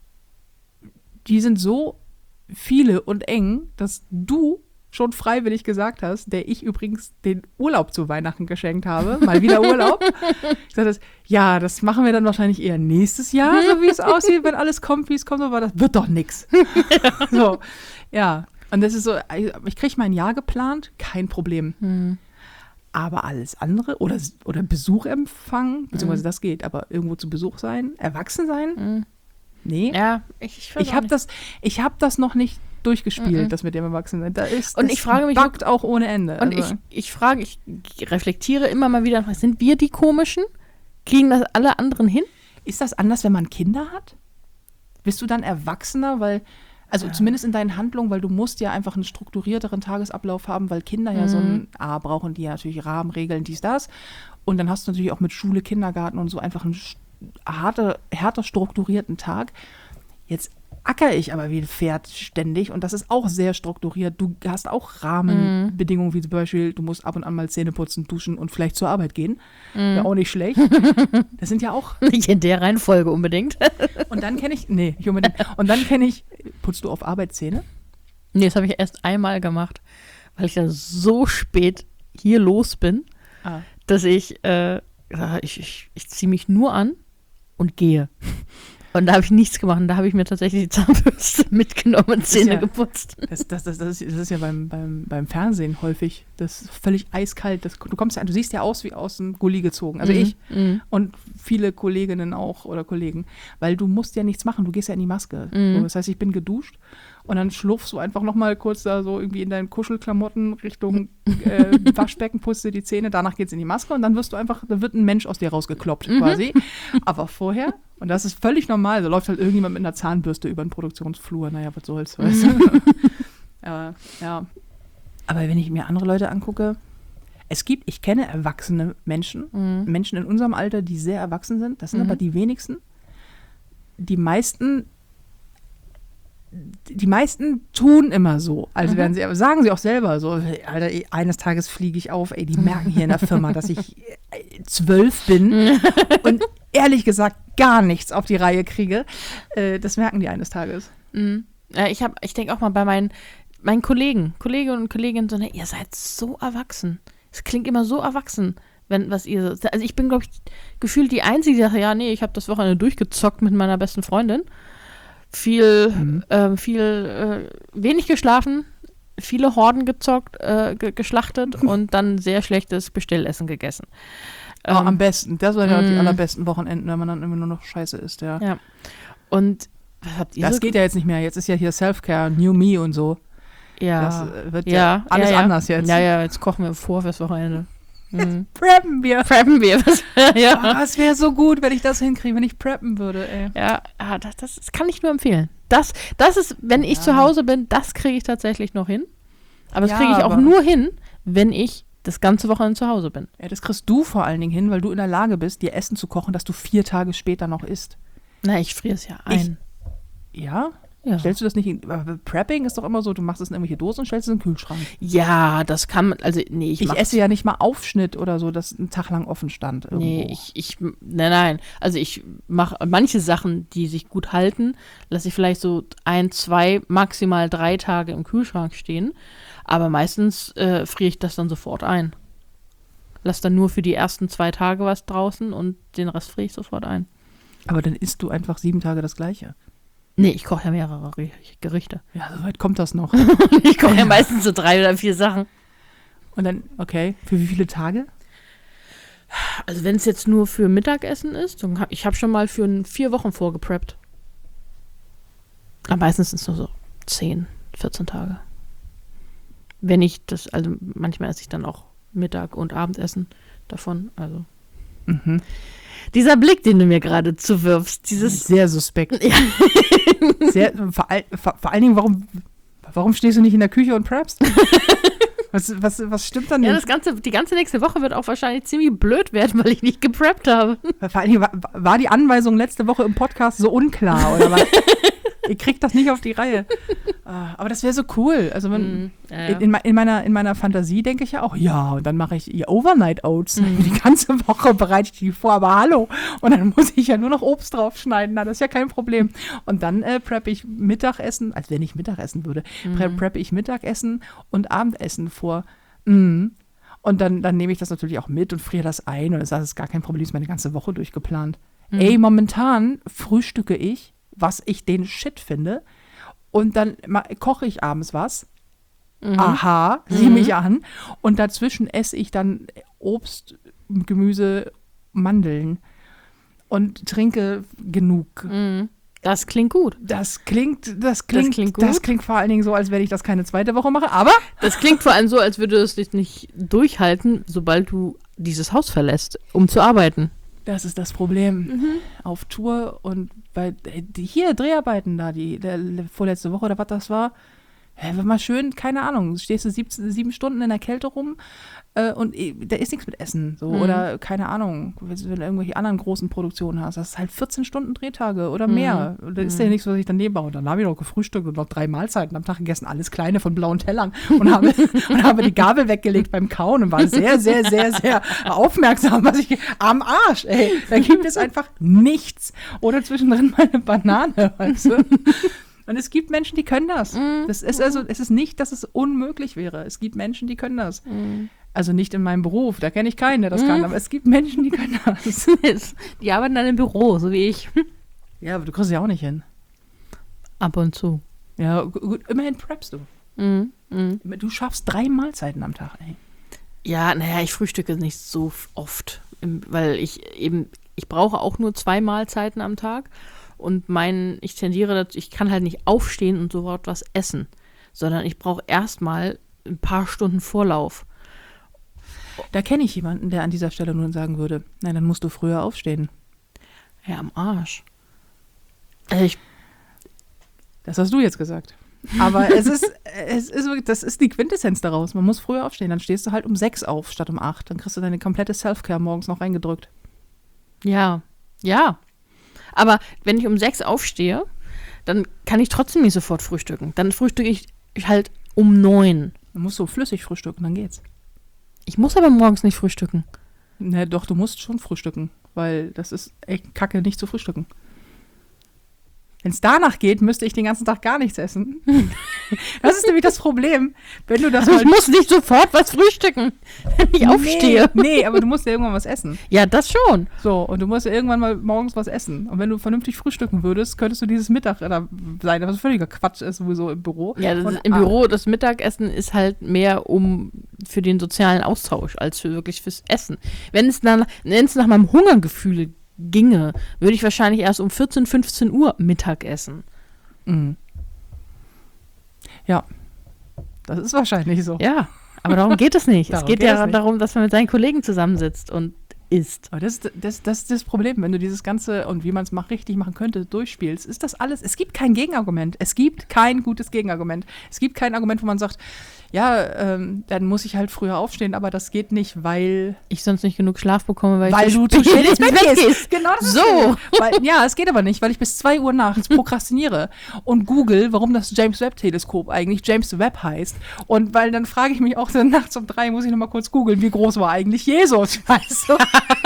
die sind so viele und eng, dass du schon freiwillig gesagt hast, der ich übrigens den Urlaub zu Weihnachten geschenkt habe, mal wieder Urlaub. Ich sagte, ja, das machen wir dann wahrscheinlich eher nächstes Jahr, so wie es aussieht, wenn alles kommt, wie es kommt, aber das wird doch nix. So, ja. Und das ist so, ich kriege mein Jahr geplant, kein Problem. Mhm. Aber alles andere oder, oder Besuch empfangen, beziehungsweise das geht, aber irgendwo zu Besuch sein, erwachsen sein, Mhm. nee. Ja, ich, ich, Ich habe das, ich hab das noch nicht durchgespielt, Mhm. das mit dem Erwachsenen. Da ist, Und das ich frage mich, buggt auch ohne Ende. Und also, ich, ich frage, ich reflektiere immer mal wieder, sind wir die Komischen? Kriegen das alle anderen hin? ist das anders, wenn man Kinder hat? Bist du dann Erwachsener? Weil, Also Ja. zumindest in deinen Handlungen, weil du musst ja einfach einen strukturierteren Tagesablauf haben, weil Kinder ja Mhm. so ein, A, brauchen die ja natürlich Rahmen, Regeln, dies, das. Und dann hast du natürlich auch mit Schule, Kindergarten und so einfach einen sch- harte, härter strukturierten Tag. Jetzt acker ich aber wie ein Pferd ständig und das ist auch sehr strukturiert. Du hast auch Rahmenbedingungen, wie zum Beispiel, du musst ab und an mal Zähne putzen, duschen und vielleicht zur Arbeit gehen. Wäre auch nicht schlecht. Das sind ja auch. Nicht in der Reihenfolge unbedingt. Und dann kenne ich, nee, nicht unbedingt. Und dann kenne ich, putzt du auf Arbeit Zähne? Nee, das habe ich erst einmal gemacht, weil ich dann so spät hier los bin, Ah. dass ich, äh, ja, ich, ich, ich ziehe mich nur an und gehe. Und da habe ich nichts gemacht. Und da habe ich mir tatsächlich die Zahnbürste mitgenommen und Zähne ja- geputzt. Das, das, das, das, ist, das ist ja beim, beim, beim Fernsehen häufig. Das ist völlig eiskalt. Das, du kommst ja, du siehst ja aus wie aus dem Gully gezogen. Also Mhm. ich Mhm. und viele Kolleginnen auch oder Kollegen. Weil du musst ja nichts machen. Du gehst ja in die Maske. Mhm. So, das heißt, ich bin geduscht und dann schlurfst du einfach noch mal kurz da so irgendwie in deinen Kuschelklamotten Richtung äh, Waschbecken, putzt dir die Zähne. Danach geht's in die Maske und dann wirst du einfach, da wird ein Mensch aus dir rausgekloppt quasi. Aber vorher, und das ist völlig normal, da läuft halt irgendjemand mit einer Zahnbürste über den Produktionsflur. Naja, was soll's, weißt du. Aber, ja. Aber wenn ich mir andere Leute angucke, es gibt, ich kenne erwachsene Menschen, Mhm. Menschen in unserem Alter, die sehr erwachsen sind. Das sind Mhm. aber die wenigsten. Die meisten, die meisten tun immer so, als Mhm. wären sie, aber sagen sie auch selber so, Alter, ey, eines Tages fliege ich auf, ey, die merken hier in der Firma, dass ich äh, zwölf bin und ehrlich gesagt gar nichts auf die Reihe kriege. Äh, das merken die eines Tages. Mhm. Ja, ich habe, ich denke auch mal bei meinen, meinen Kollegen, Kolleginnen und Kollegen, so, ne, ihr seid so erwachsen. Es klingt immer so erwachsen, wenn was ihr, so- also ich bin, glaube ich, gefühlt die Einzige, die sagt, ja, nee, ich habe das Wochenende durchgezockt mit meiner besten Freundin. Viel, Mhm. ähm, viel, äh, wenig geschlafen, viele Horden gezockt, äh, ge geschlachtet und dann sehr schlechtes Bestellessen gegessen. Oh, am Ähm, besten. Das waren ja die mm. allerbesten Wochenenden, wenn man dann immer nur noch scheiße isst, ja. ja. Und was habt ihr Das so geht ja jetzt nicht mehr. Jetzt ist ja hier Self-Care, New Me und so. Ja. Das äh, wird ja, ja, alles ja, ja. anders jetzt. Ja, ja, jetzt kochen wir vor fürs Wochenende. Mhm. Preppen wir. Preppen wir. Was, Oh, ja, das wäre so gut, wenn ich das hinkriege, wenn ich preppen würde, ey. ja ah, das, das, das kann ich nur empfehlen. Das, das ist, wenn ich Ja. zu Hause bin, das kriege ich tatsächlich noch hin. Aber das Ja, kriege ich auch aber- nur hin, wenn ich das ganze Wochenende zu Hause bin. Ja, das kriegst du vor allen Dingen hin, weil du in der Lage bist, dir Essen zu kochen, das du vier Tage später noch isst. Na, ich friere es ja ein. Ja? Ja. Stellst du das nicht in. Aber Prepping ist doch immer so, du machst es in irgendwelche Dosen und stellst es in den Kühlschrank. ja, das kann man, also nee, ich, Ich mach esse ja nicht mal Aufschnitt oder so, das einen Tag lang offen stand. Irgendwo. Nee, ich, ich, nein, nein. Also ich mache manche Sachen, die sich gut halten, lasse ich vielleicht so ein, zwei, maximal drei Tage im Kühlschrank stehen. Aber meistens äh, friere ich das dann sofort ein. Lass dann nur für die ersten zwei Tage was draußen und den Rest friere ich sofort ein. Aber dann isst du einfach sieben Tage das Gleiche. Nee, ich koche ja mehrere Re- Gerichte. Ja, so weit kommt das noch. Ich koche ja meistens so drei oder vier Sachen. Und dann, okay, für wie viele Tage? Also wenn es jetzt nur für Mittagessen ist, dann hab, ich habe schon mal für ein, vier Wochen vorgepreppt. Aber meistens sind es nur so zehn, vierzehn Tage. Wenn ich das, also manchmal esse ich dann auch Mittag- und Abendessen davon. Also Mhm. dieser Blick, den du mir gerade zuwirfst, dieses Sehr suspekt. Ja. Sehr, vor, all, vor, vor allen Dingen, warum, warum stehst du nicht in der Küche und preppst? Was, was, was stimmt dann ja, nicht? das ganze, die ganze nächste Woche wird auch wahrscheinlich ziemlich blöd werden, weil ich nicht gepreppt habe. Vor allen Dingen, war, war die Anweisung letzte Woche im Podcast so unklar, oder was? Ihr kriegt das nicht auf die Reihe. Ah, aber das wäre so cool. Also wenn, Mhm, ja, ja. in, in, me- in, meiner, in meiner Fantasie denke ich ja auch, ja, und dann mache ich ihr Overnight Oats. Mhm. Die ganze Woche bereite ich die vor, aber hallo. Und dann muss ich ja nur noch Obst draufschneiden. Na, das ist ja kein Problem. Und dann äh, preppe ich Mittagessen, als wenn ich Mittagessen würde, pre Mhm. preppe ich Mittagessen und Abendessen vor. Mhm. Und dann, dann nehme ich das natürlich auch mit und friere das ein. Und das ist gar kein Problem, ist meine ganze Woche durchgeplant. Mhm. Ey, momentan frühstücke ich, was ich den Shit finde. Und dann ma- koche ich abends was. Mhm. Aha, sieh Mhm. mich an. Und dazwischen esse ich dann Obst, Gemüse, Mandeln und trinke genug. Mhm. Das klingt gut. Das klingt, das klingt, klingt gut. das klingt vor allen Dingen so, als wenn ich das keine zweite Woche mache. Aber Das klingt vor allem so, als würde es dich nicht durchhalten, sobald du dieses Haus verlässt, um zu arbeiten. Das ist das Problem. Mhm. Auf Tour und bei die, hier Dreharbeiten da, die der, vorletzte Woche oder was das war. Ja, war mal schön, keine Ahnung, stehst du sieben, sieben Stunden in der Kälte rum äh, und äh, da ist nichts mit Essen. So. Mhm. Oder keine Ahnung, wenn du irgendwelche anderen großen Produktionen hast, das ist halt vierzehn Stunden Drehtage oder mehr. Mhm. Da ist ja nichts, was ich daneben baue. Dann habe ich noch gefrühstückt und noch drei Mahlzeiten am Tag gegessen, alles kleine von blauen Tellern und habe, und habe die Gabel weggelegt beim Kauen und war sehr, sehr, sehr, sehr aufmerksam, was ich am Arsch, ey. Da gibt es einfach nichts. Oder zwischendrin mal eine Banane, weißt du? Und es gibt Menschen, die können das. Mm. Das ist also, es ist nicht, dass es unmöglich wäre. Es gibt Menschen, die können das. Mm. Also nicht in meinem Beruf, da kenne ich keinen, der das mm. kann, aber es gibt Menschen, die können das. Die arbeiten dann im Büro, so wie ich. Ja, aber du kriegst es ja auch nicht hin. Ab und zu. Ja, gut, immerhin preppst du. Mm. Mm. Du schaffst drei Mahlzeiten am Tag, ey. Ja, naja, ich frühstücke nicht so oft, weil ich eben, ich brauche auch nur zwei Mahlzeiten am Tag. Und mein, ich tendiere dazu, ich kann halt nicht aufstehen und sofort was essen, sondern ich brauche erstmal ein paar Stunden Vorlauf. Da kenne ich jemanden, der an dieser Stelle nun sagen würde, nein, dann musst du früher aufstehen. Ja, am Arsch. Also ich, das hast du jetzt gesagt. Aber es ist, es ist, das ist die Quintessenz daraus. Man muss früher aufstehen. Dann stehst du halt um sechs auf statt um acht. Dann kriegst du deine komplette Self-Care morgens noch reingedrückt. Ja, ja. Aber wenn ich um sechs aufstehe, dann kann ich trotzdem nicht sofort frühstücken. Dann frühstücke ich halt um neun. Dann musst du flüssig frühstücken, dann geht's. Ich muss aber morgens nicht frühstücken. Na doch, du musst schon frühstücken, weil das ist echt kacke, nicht zu frühstücken. Wenn es danach geht, müsste ich den ganzen Tag gar nichts essen. Das ist nämlich das Problem. Wenn du das also ich muss nicht sofort was frühstücken, wenn ich nee, aufstehe. Nee, aber du musst ja irgendwann was essen. Ja, das schon. So, und du musst ja irgendwann mal morgens was essen. Und wenn du vernünftig frühstücken würdest, könntest du dieses Mittag da sein, was völliger Quatsch ist sowieso im Büro. Ja, das und, ist, im ah, Büro, das Mittagessen ist halt mehr um für den sozialen Austausch, als für wirklich fürs Essen. Wenn es nach, wenn es nach meinem Hungergefühl ginge, würde ich wahrscheinlich erst um vierzehn, fünfzehn Uhr Mittag essen. Mhm. Ja, das ist wahrscheinlich so. Ja, aber darum geht es nicht. Es Darum geht geht ja es nicht. darum, dass man mit seinen Kollegen zusammensitzt und isst. Aber das, das, das ist das Problem, wenn du dieses Ganze und wie man es macht, richtig machen könnte, durchspielst, ist das alles, es gibt kein Gegenargument. Es gibt kein gutes Gegenargument. Es gibt kein Argument, wo man sagt, ja, ähm, dann muss ich halt früher aufstehen, aber das geht nicht, weil Ich sonst nicht genug Schlaf bekomme, weil, weil ich du zu spät ins Bett gehst. gehst. Genau das So. ist es. Weil, ja, es geht aber nicht, weil ich bis zwei Uhr nachts prokrastiniere und google, warum das James Webb Teleskop eigentlich James Webb heißt. Und weil dann frage ich mich auch, dann nachts um drei muss ich nochmal kurz googeln, wie groß war eigentlich Jesus, weißt du?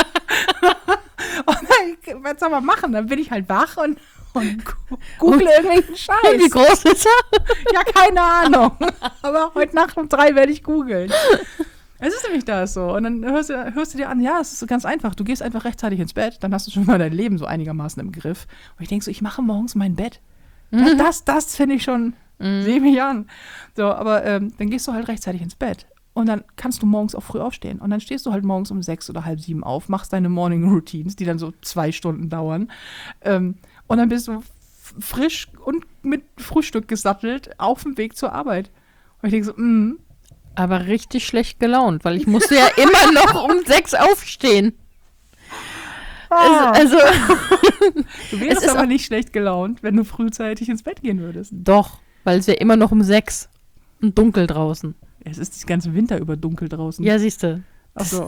Und dann, was soll man machen? Dann bin ich halt wach und, und google Und- irgendwelchen Scheiß. Und wie groß ist er? Ja, keine Ahnung. Aber heute Nacht um drei werde ich googeln. Es ist nämlich das so. Und dann hörst du, hörst du dir an, ja, es ist so ganz einfach. Du gehst einfach rechtzeitig ins Bett, dann hast du schon mal dein Leben so einigermaßen im Griff. Und ich denke so, ich mache morgens mein Bett. Das, das, das finde ich schon, sehe mich an. So, aber ähm, dann gehst du halt rechtzeitig ins Bett. Und dann kannst du morgens auch früh aufstehen. Und dann stehst du halt morgens um sechs oder halb sieben auf, machst deine Morning Routines, die dann so zwei Stunden dauern. Ähm, und dann bist du f- frisch und mit Frühstück gesattelt auf dem Weg zur Arbeit. Und ich denke so, mm, Aber richtig schlecht gelaunt, weil ich musste ja immer noch um sechs aufstehen. ah, Also, du wärst es ist aber auch- nicht schlecht gelaunt, wenn du frühzeitig ins Bett gehen würdest. doch, weil es ja immer noch um sechs und dunkel draußen. Es ist den ganzen Winter über dunkel draußen. Ja, siehst du. Ach so.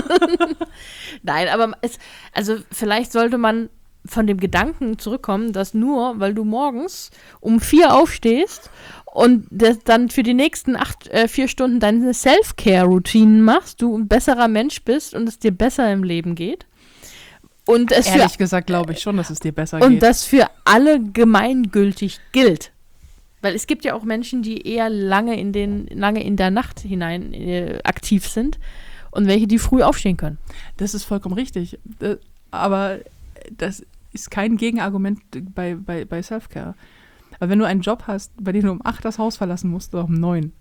Nein, aber es, also vielleicht sollte man von dem Gedanken zurückkommen, dass nur, weil du morgens um vier aufstehst und das dann für die nächsten acht, äh, vier Stunden deine Self-Care-Routinen machst, du ein besserer Mensch bist und es dir besser im Leben geht. Und es für, Ehrlich gesagt glaube ich schon, dass es dir besser und geht. das für alle gemeingültig gilt. Weil es gibt ja auch Menschen, die eher lange in den, lange in der Nacht hinein äh, aktiv sind und welche, die früh aufstehen können. Das ist vollkommen richtig. Äh, Aber das ist kein Gegenargument bei, bei, bei Self-Care. Aber wenn du einen Job hast, bei dem du um acht das Haus verlassen musst oder um neun,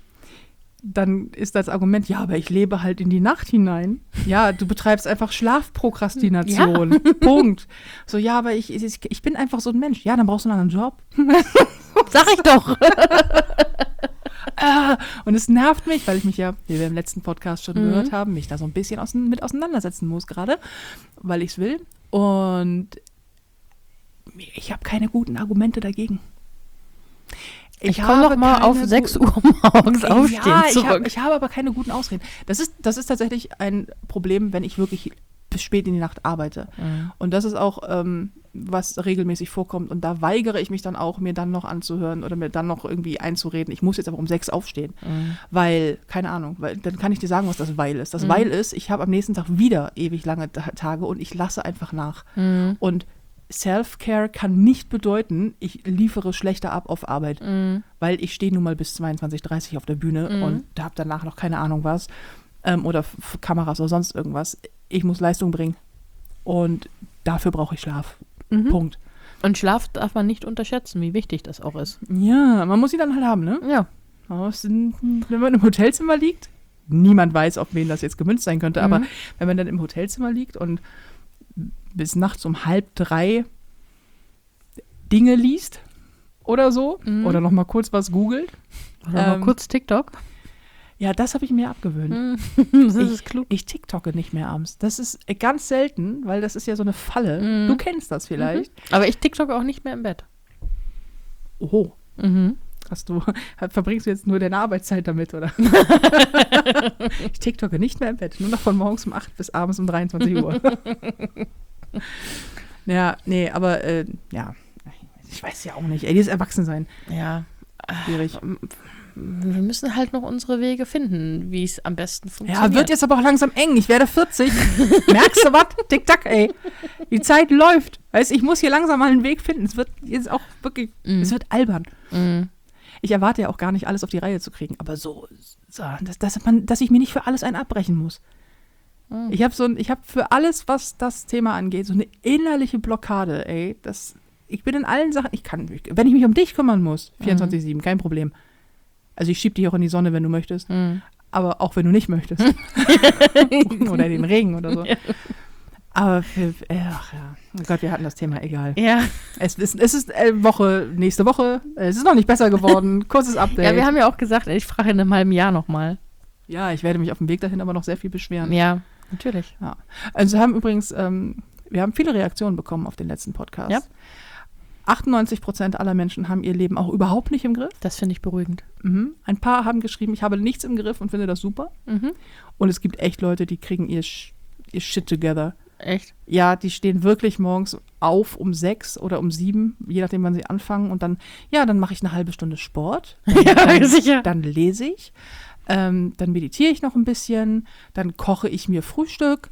dann ist das Argument, ja, aber ich lebe halt in die Nacht hinein. Ja, du betreibst einfach Schlafprokrastination. Punkt. So, ja, aber ich, ich, ich bin einfach so ein Mensch. Ja, dann brauchst du einen anderen Job. Sag ich doch. Ah, und es nervt mich, weil ich mich ja, wie wir im letzten Podcast schon Mhm. gehört haben, mich da so ein bisschen aus, mit auseinandersetzen muss gerade, weil ich es will. Und ich habe keine guten Argumente dagegen. Ich, ich komme noch mal auf sechs Uhr morgens aufstehen ja, ich zurück. Hab, ich habe aber keine guten Ausreden. Das ist, das ist tatsächlich ein Problem, wenn ich wirklich bis spät in die Nacht arbeite. Mhm. Und das ist auch, ähm, was regelmäßig vorkommt. Und da weigere ich mich dann auch, mir dann noch anzuhören oder mir dann noch irgendwie einzureden. Ich muss jetzt aber um sechs aufstehen. Mhm. Weil, keine Ahnung, weil, dann kann ich dir sagen, was das Weil ist. Das Mhm. Weil ist, ich habe am nächsten Tag wieder ewig lange Ta- Tage und ich lasse einfach nach. Mhm. Und Self-Care kann nicht bedeuten, ich liefere schlechter ab auf Arbeit, Mhm. weil ich stehe nun mal bis zweiundzwanzig Uhr dreißig auf der Bühne Mhm. und habe danach noch keine Ahnung was ähm, oder F- Kameras oder sonst irgendwas. Ich muss Leistung bringen und dafür brauche ich Schlaf. Mhm. Punkt. Und Schlaf darf man nicht unterschätzen, wie wichtig das auch ist. Ja, man muss sie dann halt haben, ne? Ja. Man muss, wenn man im Hotelzimmer liegt, niemand weiß, auf wen das jetzt gemünzt sein könnte, Mhm. aber wenn man dann im Hotelzimmer liegt und bis nachts um halb drei Dinge liest oder so Mhm. oder noch mal kurz was googelt. Oder Ähm, mal kurz TikTok. Ja, das habe ich mir abgewöhnt. Mhm. Das ist ich, klug. ich TikToke nicht mehr abends. Das ist ganz selten, weil das ist ja so eine Falle. Mhm. Du kennst das vielleicht. Aber ich TikTok auch nicht mehr im Bett. Oho, Mhm. hast du, verbringst du jetzt nur deine Arbeitszeit damit, oder? Ich TikToke nicht mehr im Bett, nur noch von morgens um acht bis abends um dreiundzwanzig Uhr. Ja, nee, aber äh, ja, ich weiß ja auch nicht. Ey, dieses Erwachsensein, Ja. schwierig. Wir müssen halt noch unsere Wege finden, wie es am besten funktioniert. Ja, wird jetzt aber auch langsam eng. Ich werde vierzig. Merkst du was? Tick-Tack, ey. Die Zeit läuft. Weißt, ich muss hier langsam mal einen Weg finden. Es wird jetzt auch wirklich, Mhm. es wird albern. Mhm. Ich erwarte ja auch gar nicht, alles auf die Reihe zu kriegen. Aber so, so dass, dass, man, dass ich mir nicht für alles einen abbrechen muss. Mhm. Ich habe so ein, ich habe für alles, was das Thema angeht, so eine innerliche Blockade, ey. Das, ich bin in allen Sachen, ich kann, wenn ich mich um dich kümmern muss, vierundzwanzig sieben, kein Problem. Also ich schieb dich auch in die Sonne, wenn du möchtest. Mhm. Aber auch wenn du nicht möchtest. Oder in den Regen oder so. Ja. Aber für, äh, ach ja, oh Gott, wir hatten das Thema, egal. Ja. Es ist, es ist äh, Woche, nächste Woche. Es ist noch nicht besser geworden. Kurzes Update. ja, wir haben ja auch gesagt, ich frage in einem halben Jahr nochmal. Ja, ich werde mich auf dem Weg dahin aber noch sehr viel beschweren. Ja, natürlich. Also wir haben übrigens, ähm, wir haben viele Reaktionen bekommen auf den letzten Podcast. Ja. achtundneunzig Prozent aller Menschen haben ihr Leben auch überhaupt nicht im Griff. Das finde ich beruhigend. Mhm. Ein paar haben geschrieben, ich habe nichts im Griff und finde das super. Mhm. Und es gibt echt Leute, die kriegen ihr, Sch- ihr Shit together. Echt? Ja, die stehen wirklich morgens auf um sechs oder um sieben, je nachdem, wann sie anfangen. Und dann, ja, dann mache ich eine halbe Stunde Sport. Ja, dann, sicher. Dann lese ich. Ähm, dann meditiere ich noch ein bisschen. Dann koche ich mir Frühstück.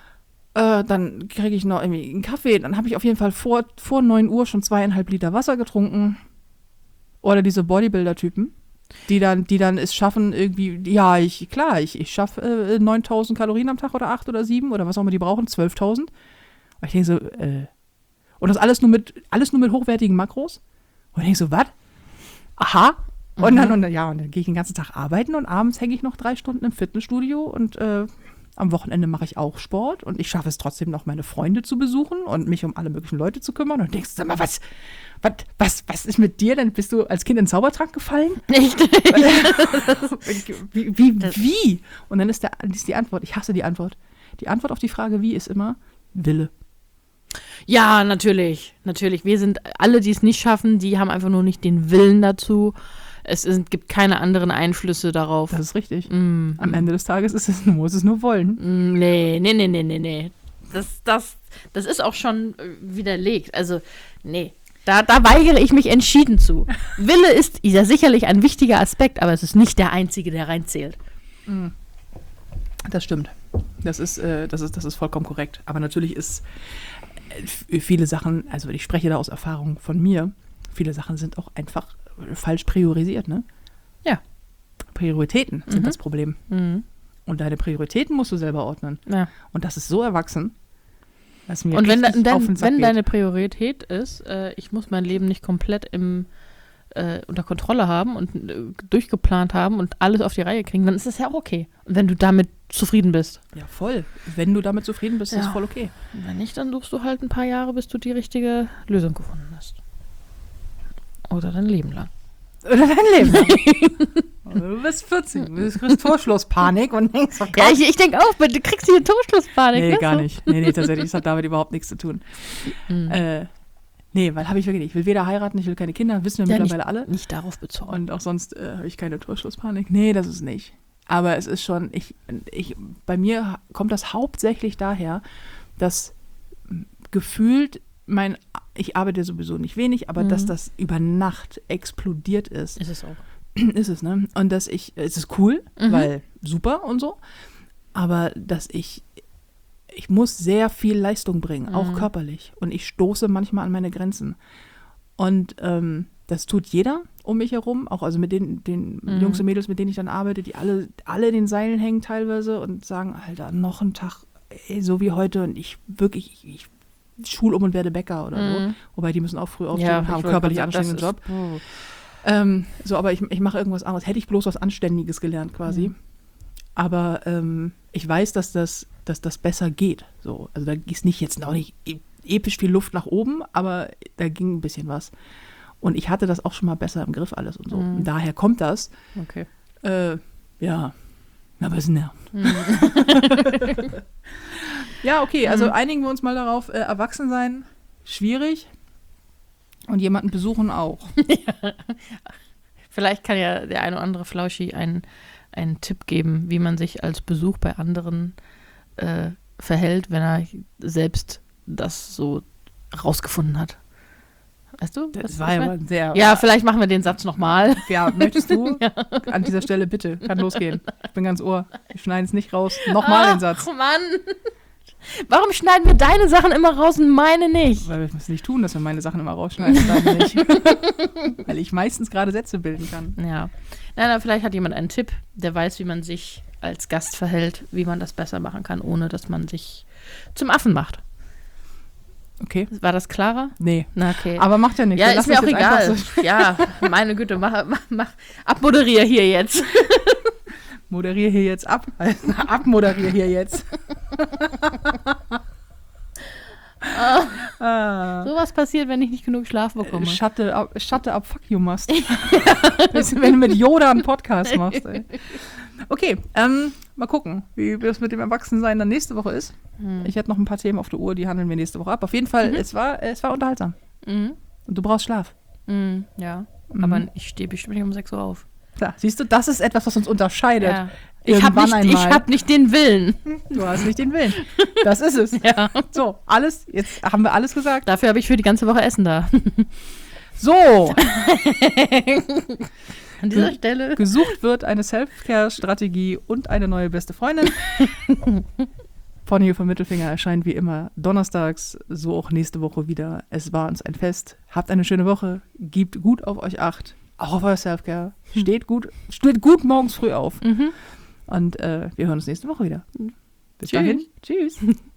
Äh, dann kriege ich noch irgendwie einen Kaffee. Dann habe ich auf jeden Fall vor, vor neun Uhr schon zweieinhalb Liter Wasser getrunken. Oder diese Bodybuilder-Typen, die dann, die dann es schaffen, irgendwie, ja, ich, klar, ich, ich schaffe äh, neuntausend Kalorien am Tag oder acht oder sieben oder was auch immer die brauchen, zwölftausend. Und ich denke so, äh, und das alles nur mit, alles nur mit hochwertigen Makros. Und ich denke so, was? Aha. Und dann, und, ja, und dann gehe ich den ganzen Tag arbeiten und abends hänge ich noch drei Stunden im Fitnessstudio und äh, am Wochenende mache ich auch Sport und ich schaffe es trotzdem noch, meine Freunde zu besuchen und mich um alle möglichen Leute zu kümmern. Und denkst du, sag mal, was, was, was, was ist mit dir denn? Bist du als Kind in den Zaubertrank gefallen? Echt? wie, wie, wie? Und dann ist, der, ist die Antwort, ich hasse die Antwort. Die Antwort auf die Frage, wie, ist immer Wille. Ja, natürlich. Natürlich. Wir sind alle, die es nicht schaffen, die haben einfach nur nicht den Willen dazu. Es ist, gibt keine anderen Einflüsse darauf. Das ist richtig. Mm, Am Ende des Tages ist es, muss es nur wollen. mm, nee, nee, nee, nee, nee, nee. Das, das, das ist auch schon äh, widerlegt. Also, nee. Da, da weigere ich mich entschieden zu. Wille ist ja sicherlich ein wichtiger Aspekt, aber es ist nicht der einzige, der reinzählt. Das stimmt. Das ist, äh, das ist, das ist vollkommen korrekt. Aber natürlich ist äh, f- viele Sachen, also ich spreche da aus Erfahrung von mir, viele Sachen sind auch einfach falsch priorisiert, ne? Ja. Prioritäten sind Mhm. das Problem. Mhm. Und deine Prioritäten musst du selber ordnen. Ja. Und das ist so erwachsen, dass mir Und wenn, richtig de, auf den wenn, Sack wenn geht. deine Priorität ist, äh, ich muss mein Leben nicht komplett im, äh, unter Kontrolle haben und äh, durchgeplant haben und alles auf die Reihe kriegen, dann ist das ja auch okay. Und wenn du damit zufrieden bist. Ja, voll. Wenn du damit zufrieden bist, ist Ja. es voll okay. Und wenn nicht, dann suchst du halt ein paar Jahre, bis du die richtige Lösung gefunden hast. Oder dein Leben lang. Oder dein Leben. Du bist vierzig, du kriegst Torschlusspanik und denkst, oh Gott. Ja, ich, ich denke auch, du kriegst hier Torschlusspanik. Nee, ne? gar So. nicht. Nee, nee, tatsächlich, das hat damit überhaupt nichts zu tun. Mhm. Äh, nee, weil habe ich wirklich nicht. Ich will weder heiraten, ich will keine Kinder, wissen wir Ja, mittlerweile nicht, alle. Nicht darauf bezogen. Und auch sonst äh, habe ich keine Torschlusspanik. Nee, das ist nicht. Aber es ist schon, ich, ich, bei mir kommt das hauptsächlich daher, dass gefühlt mein, ich arbeite sowieso nicht wenig, aber Mhm. dass das über Nacht explodiert ist. Ist es auch. Ist es, ne? Und dass ich, es ist cool, Mhm. weil super und so, aber dass ich, ich muss sehr viel Leistung bringen, auch Mhm. körperlich. Und ich stoße manchmal an meine Grenzen. Und ähm, das tut jeder um mich herum, auch also mit den, den Mhm. Jungs und Mädels, mit denen ich dann arbeite, die alle, alle in den Seilen hängen teilweise und sagen, Alter, noch ein Tag, ey, so wie heute und ich wirklich, ich, ich schul um und werde Bäcker oder so. Mhm. Wobei die müssen auch früh aufstehen Ja, und ich haben wollte körperlich gerade sagen, anstrengenden das Job. ist- oh. Ähm, so, aber ich, ich mache irgendwas anderes. Hätte ich bloß was Anständiges gelernt quasi. Mhm. Aber ähm, ich weiß, dass das, dass das besser geht. So, also da ist nicht jetzt noch nicht e- episch viel Luft nach oben, aber da ging ein bisschen was. Und ich hatte das auch schon mal besser im Griff alles und so. Mhm. Und daher kommt das. Okay. Äh, ja, aber es nervt. Mhm. Ja, okay, also Mhm. einigen wir uns mal darauf, äh, erwachsen sein, schwierig. Und jemanden besuchen auch. Vielleicht kann ja der eine oder andere Flauschi einen, einen Tipp geben, wie man sich als Besuch bei anderen äh, verhält, wenn er selbst das so rausgefunden hat. Weißt du? Das was war ich ja mein? mal sehr. Ja, vielleicht machen wir den Satz nochmal. Ja, möchtest du? An dieser Stelle bitte. Kann losgehen. Ich bin ganz Ohr. Wir schneiden es nicht raus. Nochmal den Satz. Ach, Mann. Warum schneiden wir deine Sachen immer raus und meine nicht? Weil wir es nicht tun, dass wir meine Sachen immer rausschneiden. und deine nicht. Weil ich meistens gerade Sätze bilden kann. Ja. Nein, aber vielleicht hat jemand einen Tipp, der weiß, wie man sich als Gast verhält, wie man das besser machen kann, ohne dass man sich zum Affen macht. Okay? War das klarer? Nee. Na, okay. Aber macht ja nichts. ja, Wir ist lassen mir es auch jetzt egal. einfach so- Ja, meine Güte, mach, mach, mach. Abmoderier hier jetzt. Moderiere hier jetzt ab. Abmoderiere hier jetzt. ah. So was passiert, wenn ich nicht genug Schlaf bekomme. Schatte ab, Schatte ab, fuck you must. Weißt du, wenn du mit Yoda einen Podcast machst. Ey. Okay, ähm, mal gucken, wie wie es mit dem Erwachsensein dann nächste Woche ist. Hm. Ich hätte noch ein paar Themen auf der Uhr, die handeln wir nächste Woche ab. Auf jeden Fall, Mhm. es, war, es war unterhaltsam. Mhm. Und du brauchst Schlaf. Mhm. Ja, Mhm. aber ich stehe bestimmt nicht um sechs Uhr auf. Klar, siehst du, das ist etwas, was uns unterscheidet. Ja. Ich habe Irgendwann nicht, ich einmal. hab nicht den Willen. Du hast nicht den Willen. Das ist es. Ja. So, alles, jetzt haben wir alles gesagt. Dafür habe ich für die ganze Woche Essen da. So, An dieser Ge- Stelle. gesucht wird eine Self-Care-Strategie und eine neue beste Freundin. Pony vom Mittelfinger erscheint wie immer donnerstags, so auch nächste Woche wieder. Es war uns ein Fest. Habt eine schöne Woche. Gebt gut auf euch Acht. Auch auf euer Self-Care. Steht gut, steht gut morgens früh auf. Mhm. Und äh, wir hören uns nächste Woche wieder. Bis Tschüss. dahin. Tschüss.